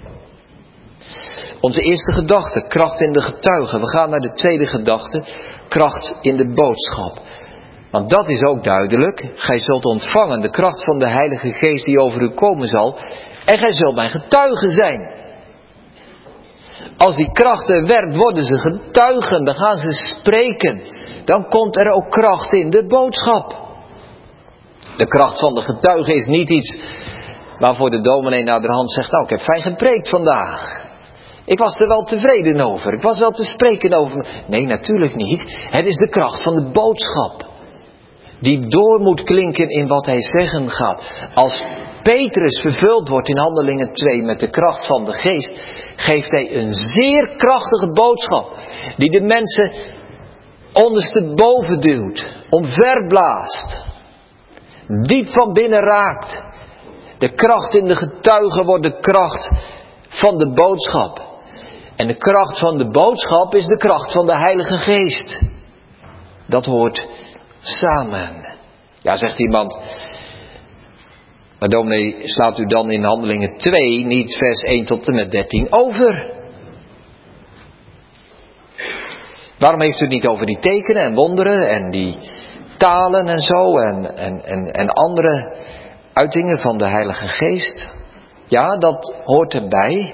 Speaker 1: Onze eerste gedachte, kracht in de getuigen. We gaan naar de tweede gedachte, kracht in de boodschap. Want dat is ook duidelijk. Gij zult ontvangen de kracht van de Heilige Geest die over u komen zal. En gij zult mijn getuigen zijn. Als die kracht er werkt, worden ze getuigen. Dan gaan ze spreken. Dan komt er ook kracht in de boodschap. De kracht van de getuigen is niet iets waarvoor de dominee naderhand zegt, nou, ik heb fijn gepreekt vandaag. Ik was er wel tevreden over. Ik was wel te spreken over. Nee, natuurlijk niet. Het is de kracht van de boodschap. Die door moet klinken in wat hij zeggen gaat. Als Petrus vervuld wordt in Handelingen 2 met de kracht van de Geest, geeft hij een zeer krachtige boodschap. Die de mensen ondersteboven duwt. Omverblaast. Diep van binnen raakt. De kracht in de getuigen wordt de kracht van de boodschap. En de kracht van de boodschap is de kracht van de Heilige Geest. Dat hoort samen. Ja, zegt iemand, maar dominee, slaat u dan in Handelingen 2 niet vers 1 tot en met 13 over? Waarom heeft u het niet over die tekenen en wonderen en die talen en zo en andere uitingen van de Heilige Geest? Ja, dat hoort erbij.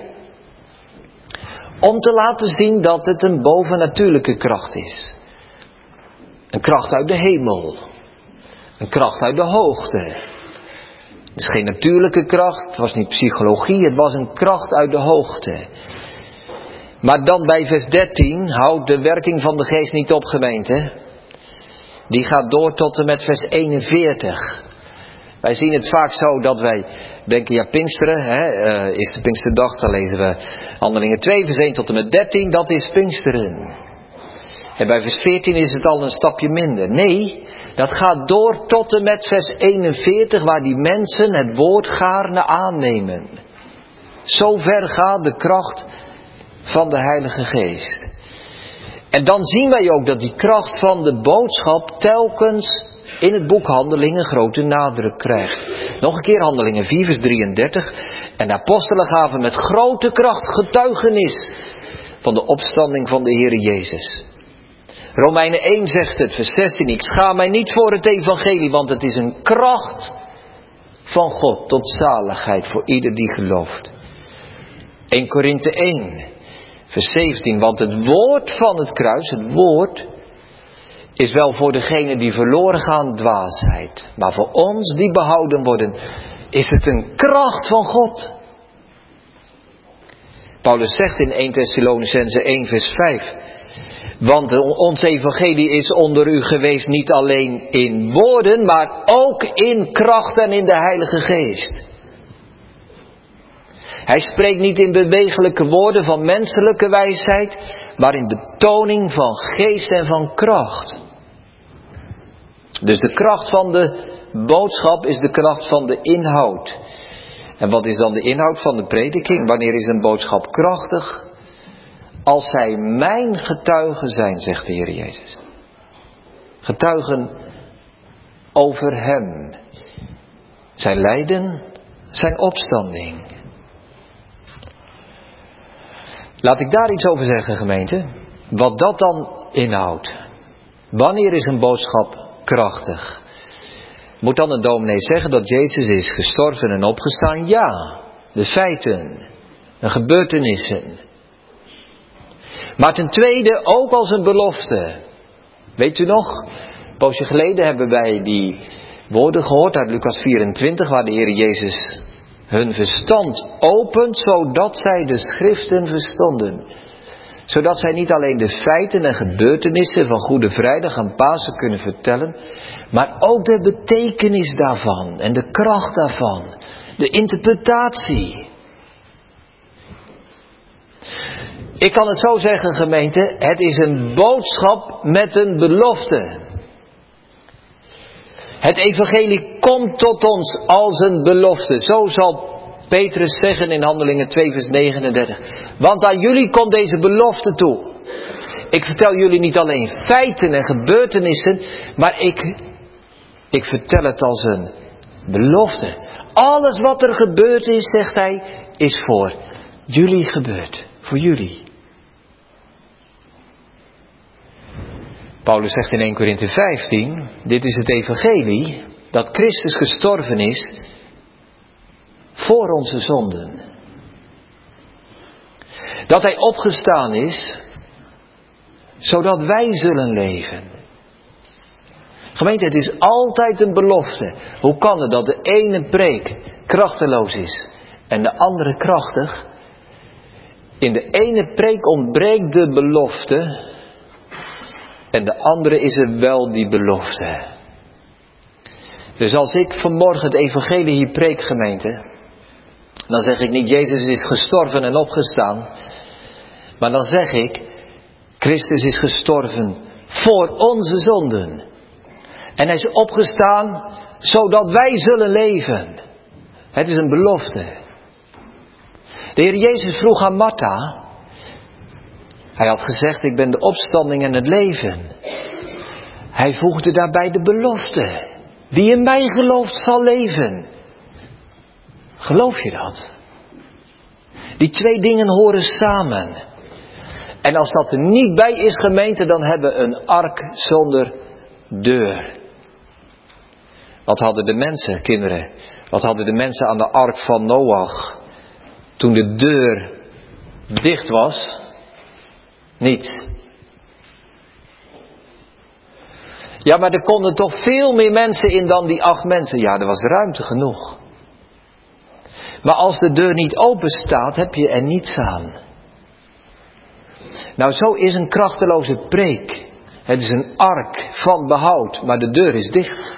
Speaker 1: Om te laten zien dat het een bovennatuurlijke kracht is. Een kracht uit de hemel. Een kracht uit de hoogte. Het is geen natuurlijke kracht, het was niet psychologie, het was een kracht uit de hoogte. Maar dan bij vers 13 houdt de werking van de geest niet op, gemeente. Die gaat door tot en met vers 41. Wij zien het vaak zo dat wij denken, ja, Pinksteren, is de Pinksterdag, dan lezen we Handelingen 2 vers 1 tot en met 13, dat is Pinksteren. En bij vers 14 is het al een stapje minder. Nee, dat gaat door tot en met vers 41, waar die mensen het woord gaarne aannemen. Zo ver gaat de kracht van de Heilige Geest. En dan zien wij ook dat die kracht van de boodschap telkens in het boek Handelingen grote nadruk krijgt. Nog een keer Handelingen 4 vers 33. En de apostelen gaven met grote kracht getuigenis van de opstanding van de Heere Jezus. Romeinen 1 zegt het, vers 16. Ik schaam mij niet voor het evangelie, want het is een kracht van God tot zaligheid voor ieder die gelooft. 1 Korinthe 1 vers 17. Want het woord van het kruis, het woord, is wel voor degenen die verloren gaan dwaasheid. Maar voor ons die behouden worden, is het een kracht van God. Paulus zegt in 1 Thessalonicenzen 1 vers 5. Want ons evangelie is onder u geweest niet alleen in woorden, maar ook in kracht en in de Heilige Geest. Hij spreekt niet in bewegelijke woorden van menselijke wijsheid, maar in betoning van geest en van kracht. Dus de kracht van de boodschap is de kracht van de inhoud. En wat is dan de inhoud van de prediking? Wanneer is een boodschap krachtig? Als zij mijn getuigen zijn, zegt de Heer Jezus. Getuigen over hem. Zijn lijden, zijn opstanding. Laat ik daar iets over zeggen, gemeente. Wat dat dan inhoudt. Wanneer is een boodschap krachtig? Moet dan een dominee zeggen dat Jezus is gestorven en opgestaan? Ja, de feiten, de gebeurtenissen. Maar ten tweede ook als een belofte. Weet u nog, een poosje geleden hebben wij die woorden gehoord uit Lucas 24, waar de Heer Jezus hun verstand opent, zodat zij de schriften verstonden. Zodat zij niet alleen de feiten en gebeurtenissen van Goede Vrijdag en Pasen kunnen vertellen, maar ook de betekenis daarvan en de kracht daarvan, de interpretatie. Ik kan het zo zeggen, gemeente, het is een boodschap met een belofte. Het evangelie komt tot ons als een belofte. Zo zal Petrus zeggen in Handelingen 2 vers 39. Want aan jullie komt deze belofte toe. Ik vertel jullie niet alleen feiten en gebeurtenissen, maar ik vertel het als een belofte. Alles wat er gebeurd is, zegt hij, is voor jullie gebeurd. Voor jullie. Paulus zegt in 1 Korinthe 15, dit is het evangelie, dat Christus gestorven is voor onze zonden. Dat hij opgestaan is, zodat wij zullen leven. Gemeente, het is altijd een belofte. Hoe kan het dat de ene preek krachteloos is en de andere krachtig? In de ene preek ontbreekt de belofte en de andere is er wel die belofte. Dus als ik vanmorgen het evangelie hier preek, gemeente, dan zeg ik niet Jezus is gestorven en opgestaan, maar dan zeg ik Christus is gestorven voor onze zonden. En hij is opgestaan zodat wij zullen leven. Het is een belofte. De Heer Jezus vroeg aan Martha. Hij had gezegd, ik ben de opstanding en het leven. Hij voegde daarbij de belofte. Wie in mij gelooft zal leven. Geloof je dat? Die twee dingen horen samen. En als dat er niet bij is, gemeente, dan hebben we een ark zonder deur. Wat hadden de mensen, kinderen? Wat hadden de mensen aan de ark van Noach? Toen de deur dicht was? Niets. Ja, maar er konden toch veel meer mensen in dan die 8 mensen. Ja, er was ruimte genoeg. Maar als de deur niet open staat, heb je er niets aan. Nou, zo is een krachteloze preek. Het is een ark van behoud, maar de deur is dicht.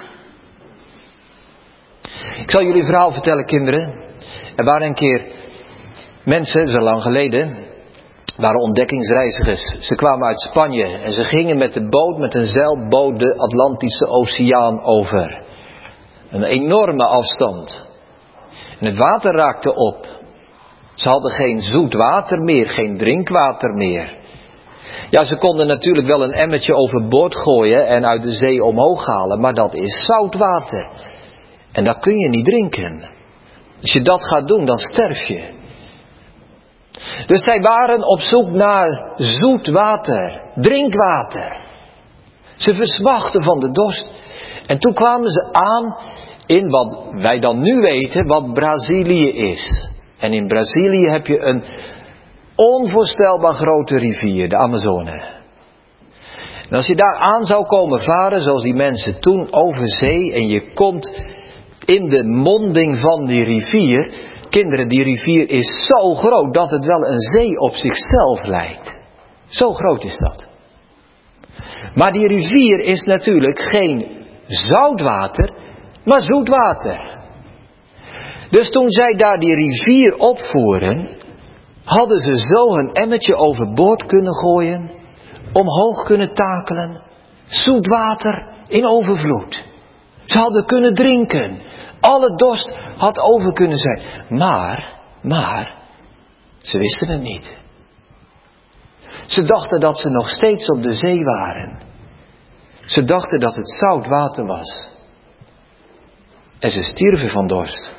Speaker 1: Ik zal jullie een verhaal vertellen, kinderen. Er waren een keer mensen, zo lang geleden, waren ontdekkingsreizigers. Ze kwamen uit Spanje en ze gingen met de boot, met een zeilboot, de Atlantische Oceaan over. Een enorme afstand. En het water raakte op. Ze hadden geen zoet water meer, geen drinkwater meer. Ja, ze konden natuurlijk wel een emmertje overboord gooien en uit de zee omhoog halen, maar dat is zout water. En dat kun je niet drinken. Als je dat gaat doen, dan sterf je. Dus zij waren op zoek naar zoet water, drinkwater. Ze versmachten van de dorst. En toen kwamen ze aan in wat wij dan nu weten, wat Brazilië is. En in Brazilië heb je een onvoorstelbaar grote rivier, de Amazone. En als je daar aan zou komen varen, zoals die mensen toen over zee, en je komt in de monding van die rivier. Kinderen, die rivier is zo groot dat het wel een zee op zichzelf lijkt. Zo groot is dat. Maar die rivier is natuurlijk geen zoutwater, maar zoetwater. Dus toen zij daar die rivier opvoeren, hadden ze zo een emmertje overboord kunnen gooien, omhoog kunnen takelen, zoetwater in overvloed. Ze hadden kunnen drinken, alle dorst had over kunnen zijn. Maar, ze wisten het niet. Ze dachten dat ze nog steeds op de zee waren. Ze dachten dat het zout water was. En ze stierven van dorst.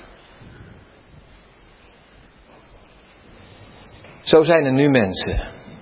Speaker 1: Zo zijn er nu mensen.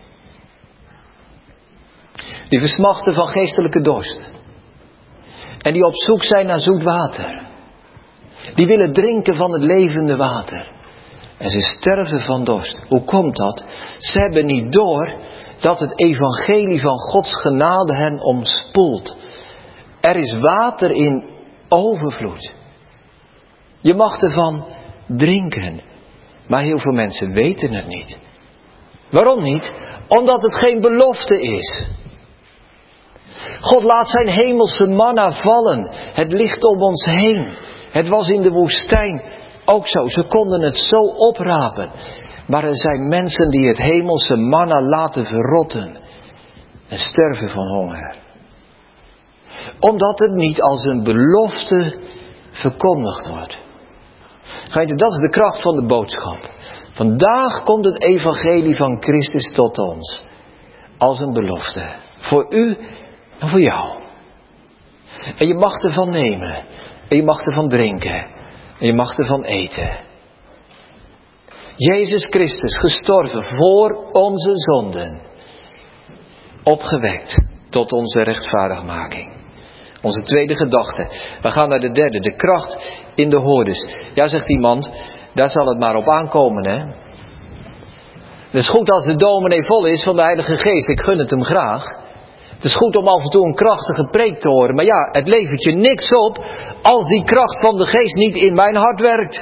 Speaker 1: Die versmachten van geestelijke dorst. En die op zoek zijn naar zoet water. Die willen drinken van het levende water. En ze sterven van dorst. Hoe komt dat? Ze hebben niet door dat het evangelie van Gods genade hen omspoelt. Er is water in overvloed. Je mag ervan drinken. Maar heel veel mensen weten het niet. Waarom niet? Omdat het geen belofte is. God laat zijn hemelse manna vallen. Het ligt om ons heen. Het was in de woestijn ook zo. Ze konden het zo oprapen. Maar er zijn mensen die het hemelse manna laten verrotten. En sterven van honger. Omdat het niet als een belofte verkondigd wordt. Gemeente, dat is de kracht van de boodschap. Vandaag komt het evangelie van Christus tot ons. Als een belofte. Voor u en voor jou. En je mag ervan nemen. En je mag ervan drinken. En je mag ervan eten. Jezus Christus gestorven voor onze zonden. Opgewekt tot onze rechtvaardigmaking. Onze tweede gedachte. We gaan naar de derde. De kracht in de hoorders. Ja, zegt iemand. Daar zal het maar op aankomen, hè. Het is goed als de dominee vol is van de Heilige Geest. Ik gun het hem graag. Het is goed om af en toe een krachtige preek te horen. Maar ja, het levert je niks op als die kracht van de Geest niet in mijn hart werkt.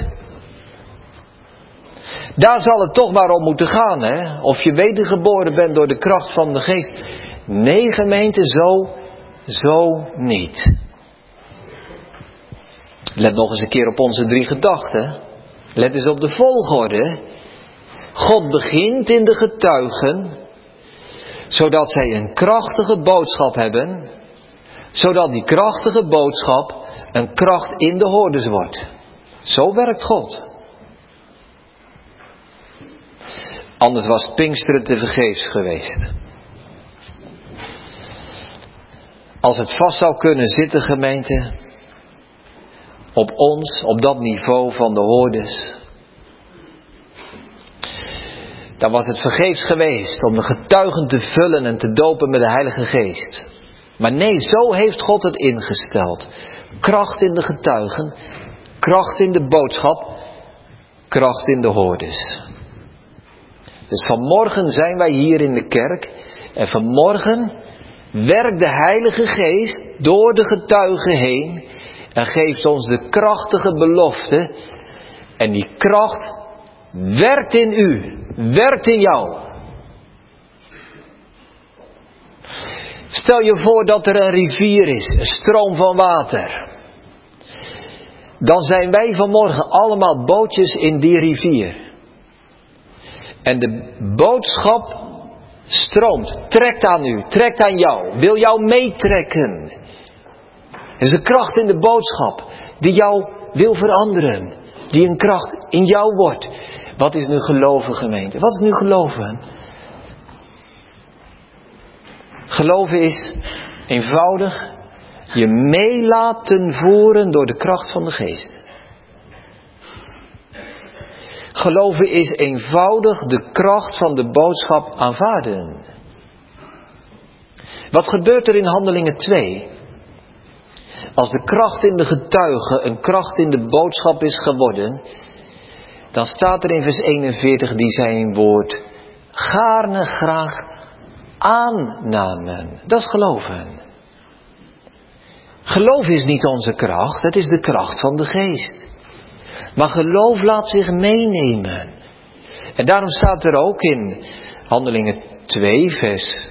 Speaker 1: Daar zal het toch maar om moeten gaan, hè. Of je wedergeboren bent door de kracht van de Geest. Nee, gemeente, zo niet. Let nog eens een keer op onze 3 gedachten. Let eens op de volgorde. God begint in de getuigen, zodat zij een krachtige boodschap hebben, zodat die krachtige boodschap een kracht in de hoorders wordt. Zo werkt God. Anders was Pinksteren tevergeefs geweest. Als het vast zou kunnen zitten, gemeente, op ons, op dat niveau van de hoorders. dan was het vergeefs geweest om de getuigen te vullen en te dopen met de Heilige Geest. Maar nee, zo heeft God het ingesteld. Kracht in de getuigen, kracht in de boodschap, kracht in de hoorders. Dus vanmorgen zijn wij hier in de kerk en vanmorgen werkt de Heilige Geest door de getuigen heen en geeft ons de krachtige belofte. En die kracht werkt in u, werkt in jou. Stel je voor dat er een rivier is, een stroom van water. Dan zijn wij vanmorgen allemaal bootjes in die rivier. En de boodschap stroomt, trekt aan u, trekt aan jou, wil jou meetrekken. Er is een kracht in de boodschap die jou wil veranderen, die een kracht in jou wordt. Wat is nu geloven, gemeente? Wat is nu geloven? Geloven is eenvoudig je mee laten voeren door de kracht van de Geest. Geloven is eenvoudig de kracht van de boodschap aanvaarden. Wat gebeurt er in Handelingen 2? Als de kracht in de getuigen een kracht in de boodschap is geworden, dan staat er in vers 41 die zijn woord gaarne graag aannamen. Dat is geloven. Geloof is niet onze kracht, het is de kracht van de Geest. Maar geloof laat zich meenemen. En daarom staat er ook in Handelingen 2 vers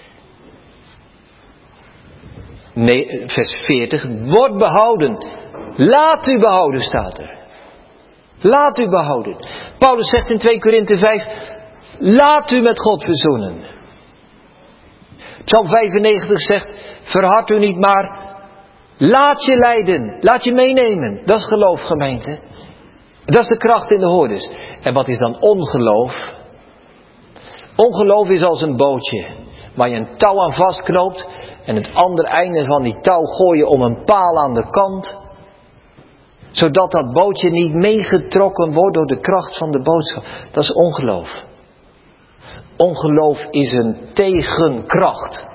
Speaker 1: 40. Word behouden. Laat u behouden, staat er. Laat u behouden. Paulus zegt in 2 Korinthe 5. Laat u met God verzoenen. Psalm 95 zegt. Verhard u niet maar. Laat je leiden. Laat je meenemen. Dat is geloof, gemeente. Dat is de kracht in de hoorders. En wat is dan ongeloof? Ongeloof is als een bootje waar je een touw aan vastknoopt en het andere einde van die touw gooi je om een paal aan de kant, zodat dat bootje niet meegetrokken wordt door de kracht van de boodschap. Dat is ongeloof. Ongeloof is een tegenkracht.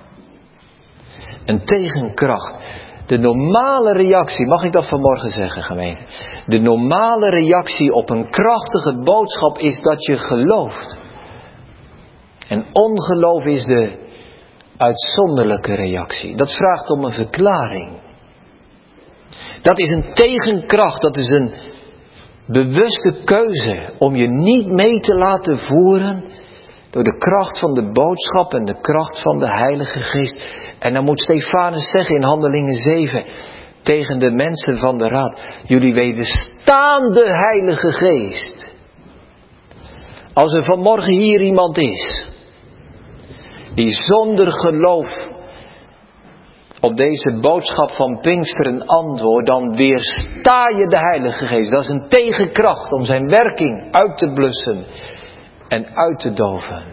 Speaker 1: Een tegenkracht. De normale reactie, mag ik dat vanmorgen zeggen, gemeente? De normale reactie op een krachtige boodschap is dat je gelooft. En ongeloof is de uitzonderlijke reactie. Dat vraagt om een verklaring. Dat is een tegenkracht, dat is een bewuste keuze om je niet mee te laten voeren door de kracht van de boodschap en de kracht van de Heilige Geest. En dan moet Stefanus zeggen in Handelingen 7 tegen de mensen van de raad. Jullie wederstaan de Heilige Geest. Als er vanmorgen hier iemand is die zonder geloof op deze boodschap van Pinksteren antwoordt, dan weersta je de Heilige Geest. Dat is een tegenkracht om zijn werking uit te blussen en uit te doven.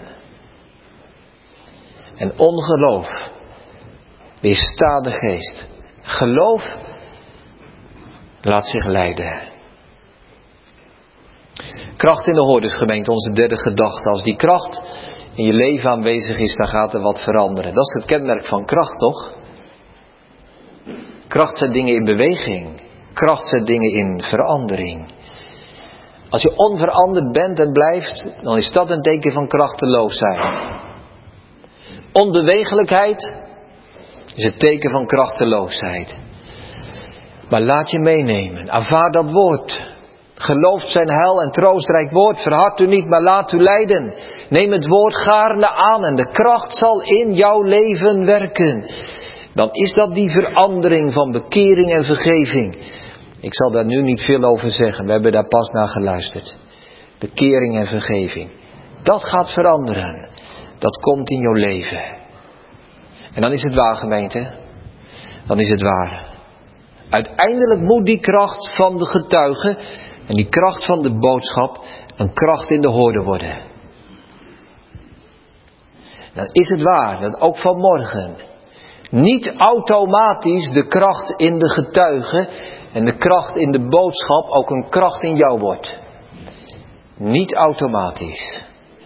Speaker 1: En ongeloof weerstaat de Geest. Geloof laat zich leiden. Kracht in de hoordersgemeente, onze derde gedachte. Als die kracht in je leven aanwezig is, dan gaat er wat veranderen. Dat is het kenmerk van kracht, toch? Kracht zet dingen in beweging. Kracht zet dingen in verandering. Als je onveranderd bent en blijft, dan is dat een teken van krachteloosheid. Onbewegelijkheid is het teken van krachteloosheid. Maar laat je meenemen. Aanvaard dat woord. Gelooft zijn heil en troostrijk woord. Verhard u niet, maar laat u leiden. Neem het woord gaarne aan en de kracht zal in jouw leven werken. Dan is dat die verandering van bekering en vergeving. Ik zal daar nu niet veel over zeggen. We hebben daar pas naar geluisterd. Bekering en vergeving. Dat gaat veranderen. Dat komt in jouw leven. En dan is het waar, gemeente. Dan is het waar. Uiteindelijk moet die kracht van de getuige en die kracht van de boodschap een kracht in de hoorder worden. Dan is het waar dat ook vanmorgen niet automatisch de kracht in de getuige en de kracht in de boodschap ook een kracht in jou wordt. Niet automatisch.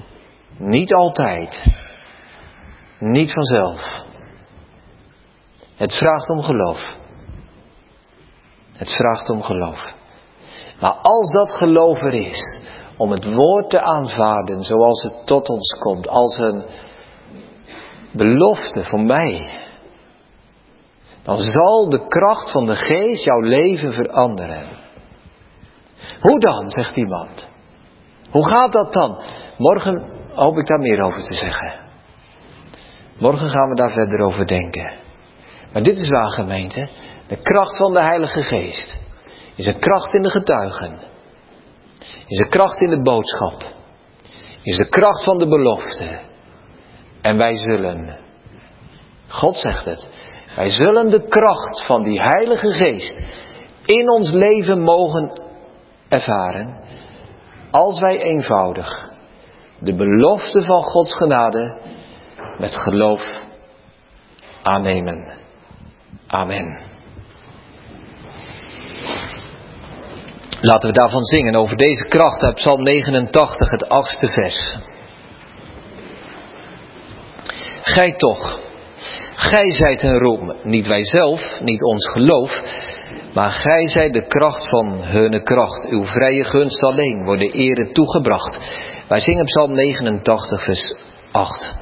Speaker 1: Niet altijd. Niet vanzelf. Het vraagt om geloof. Het vraagt om geloof. Maar als dat geloof er is, om het woord te aanvaarden zoals het tot ons komt, als een belofte voor mij, dan zal de kracht van de geest jouw leven veranderen. Hoe dan, zegt iemand. Hoe gaat dat dan? Morgen hoop ik daar meer over te zeggen. Morgen gaan we daar verder over denken. Maar dit is waar, gemeente. De kracht van de Heilige Geest is een kracht in de getuigen. Is een kracht in de boodschap. Is de kracht van de belofte. En wij zullen, God zegt het, wij zullen de kracht van die Heilige Geest in ons leven mogen ervaren, als wij eenvoudig de belofte van Gods genade met geloof aannemen. Amen. Laten we daarvan zingen, over deze kracht uit Psalm 89, het 8e vers. Gij toch, gij zijt een roem, niet wij zelf, niet ons geloof, maar gij zijt de kracht van hunne kracht. Uw vrije gunst alleen wordt de ere toegebracht. Wij zingen Psalm 89, vers 8.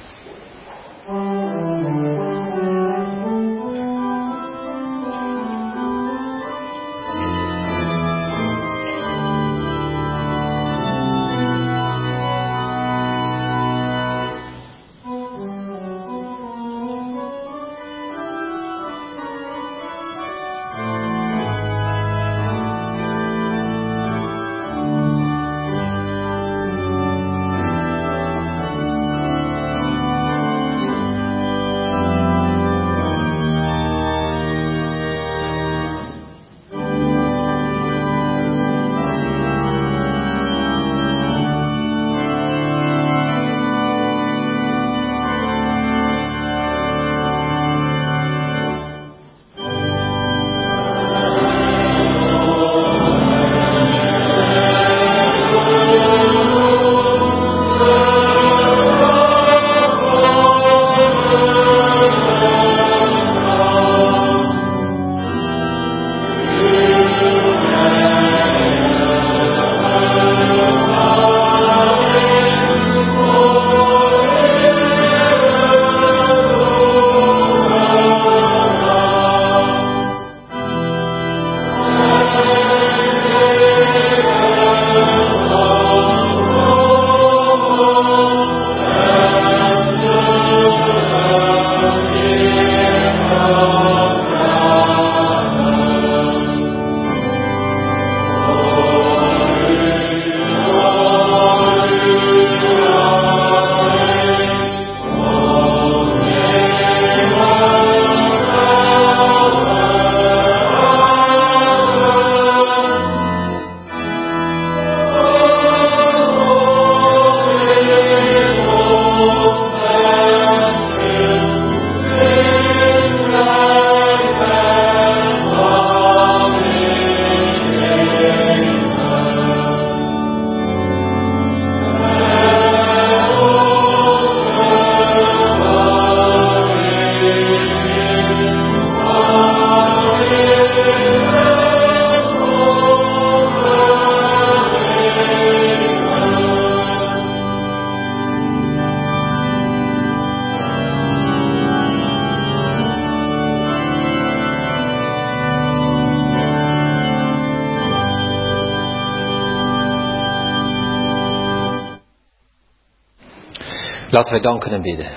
Speaker 1: Laten wij danken en bidden.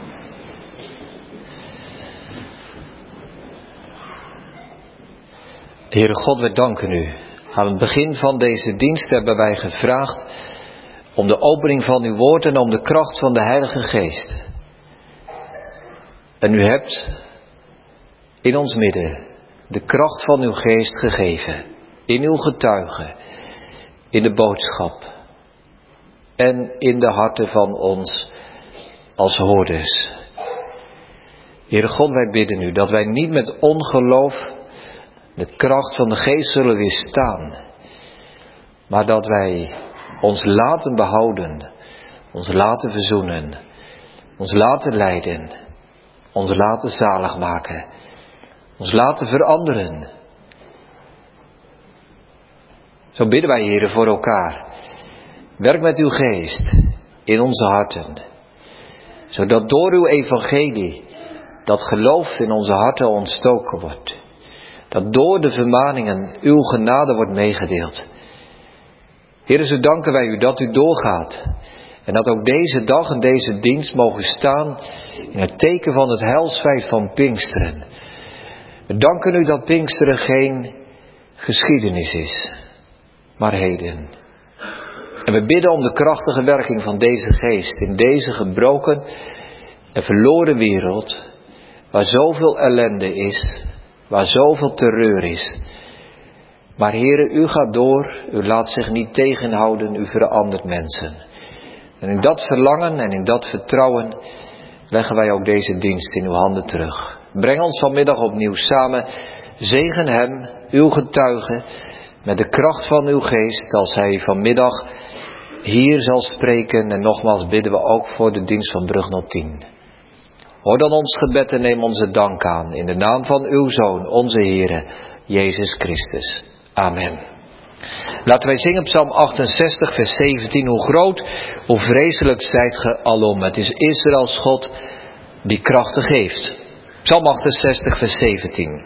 Speaker 1: Heere God, wij danken u. Aan het begin van deze dienst hebben wij gevraagd om de opening van uw woord en om de kracht van de Heilige Geest. En u hebt in ons midden de kracht van uw geest gegeven. In uw getuigen, in de boodschap en in de harten van ons als hoorders. Heere God, wij bidden u dat wij niet met ongeloof de kracht van de geest zullen weerstaan, maar dat wij ons laten behouden ons laten verzoenen, ons laten leiden, ons laten zalig maken, ons laten veranderen. Zo bidden wij, Heere, voor elkaar. Werk met uw geest in onze harten, zodat door uw evangelie dat geloof in onze harten ontstoken wordt. Dat door de vermaningen uw genade wordt meegedeeld. Heere, zo danken wij u dat u doorgaat. En dat ook deze dag en deze dienst mogen staan in het teken van het heilsfeit van Pinksteren. We danken u dat Pinksteren geen geschiedenis is, maar heden. En we bidden om de krachtige werking van deze geest in deze gebroken en verloren wereld, waar zoveel ellende is, waar zoveel terreur is. Maar Heere, u gaat door, u laat zich niet tegenhouden, u verandert mensen. En in dat verlangen en in dat vertrouwen leggen wij ook deze dienst in uw handen terug. Breng ons vanmiddag opnieuw samen, zegen hem, uw getuige, met de kracht van uw geest, als hij vanmiddag hier zal spreken. En nogmaals bidden we ook voor de dienst van Brug 010. Hoor dan ons gebed en neem onze dank aan, in de naam van uw Zoon, onze Heere, Jezus Christus. Amen. Laten wij zingen Psalm 68, vers 17. Hoe groot, hoe vreselijk zijt ge alom. Het is Israëls God die krachten geeft. Psalm 68, vers 17.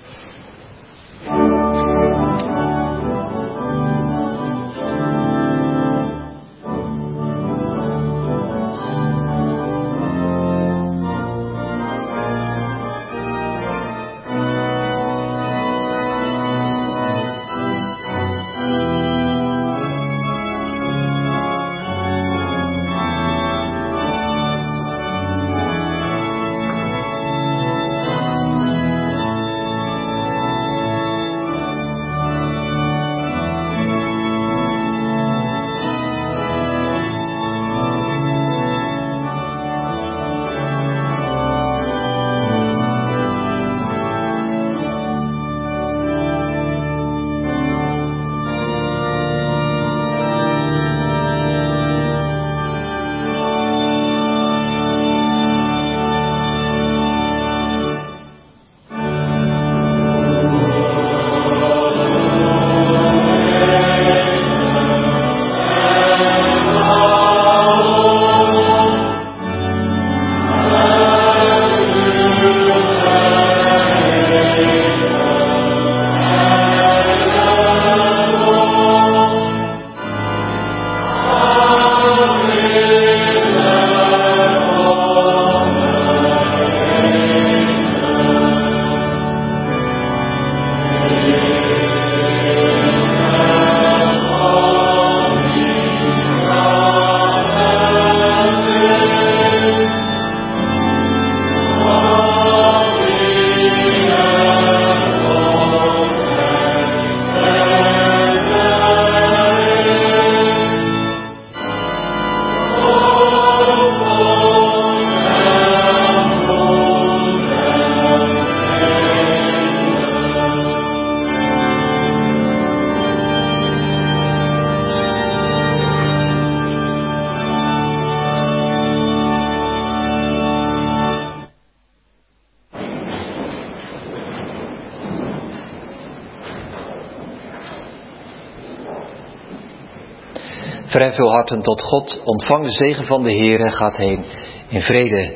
Speaker 1: Verhef uw harten tot God, ontvang de zegen van de Heer en gaat heen in vrede.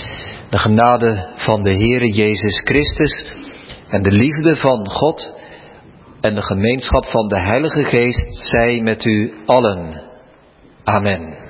Speaker 1: De genade van de Heere Jezus Christus en de liefde van God en de gemeenschap van de Heilige Geest zij met u allen. Amen.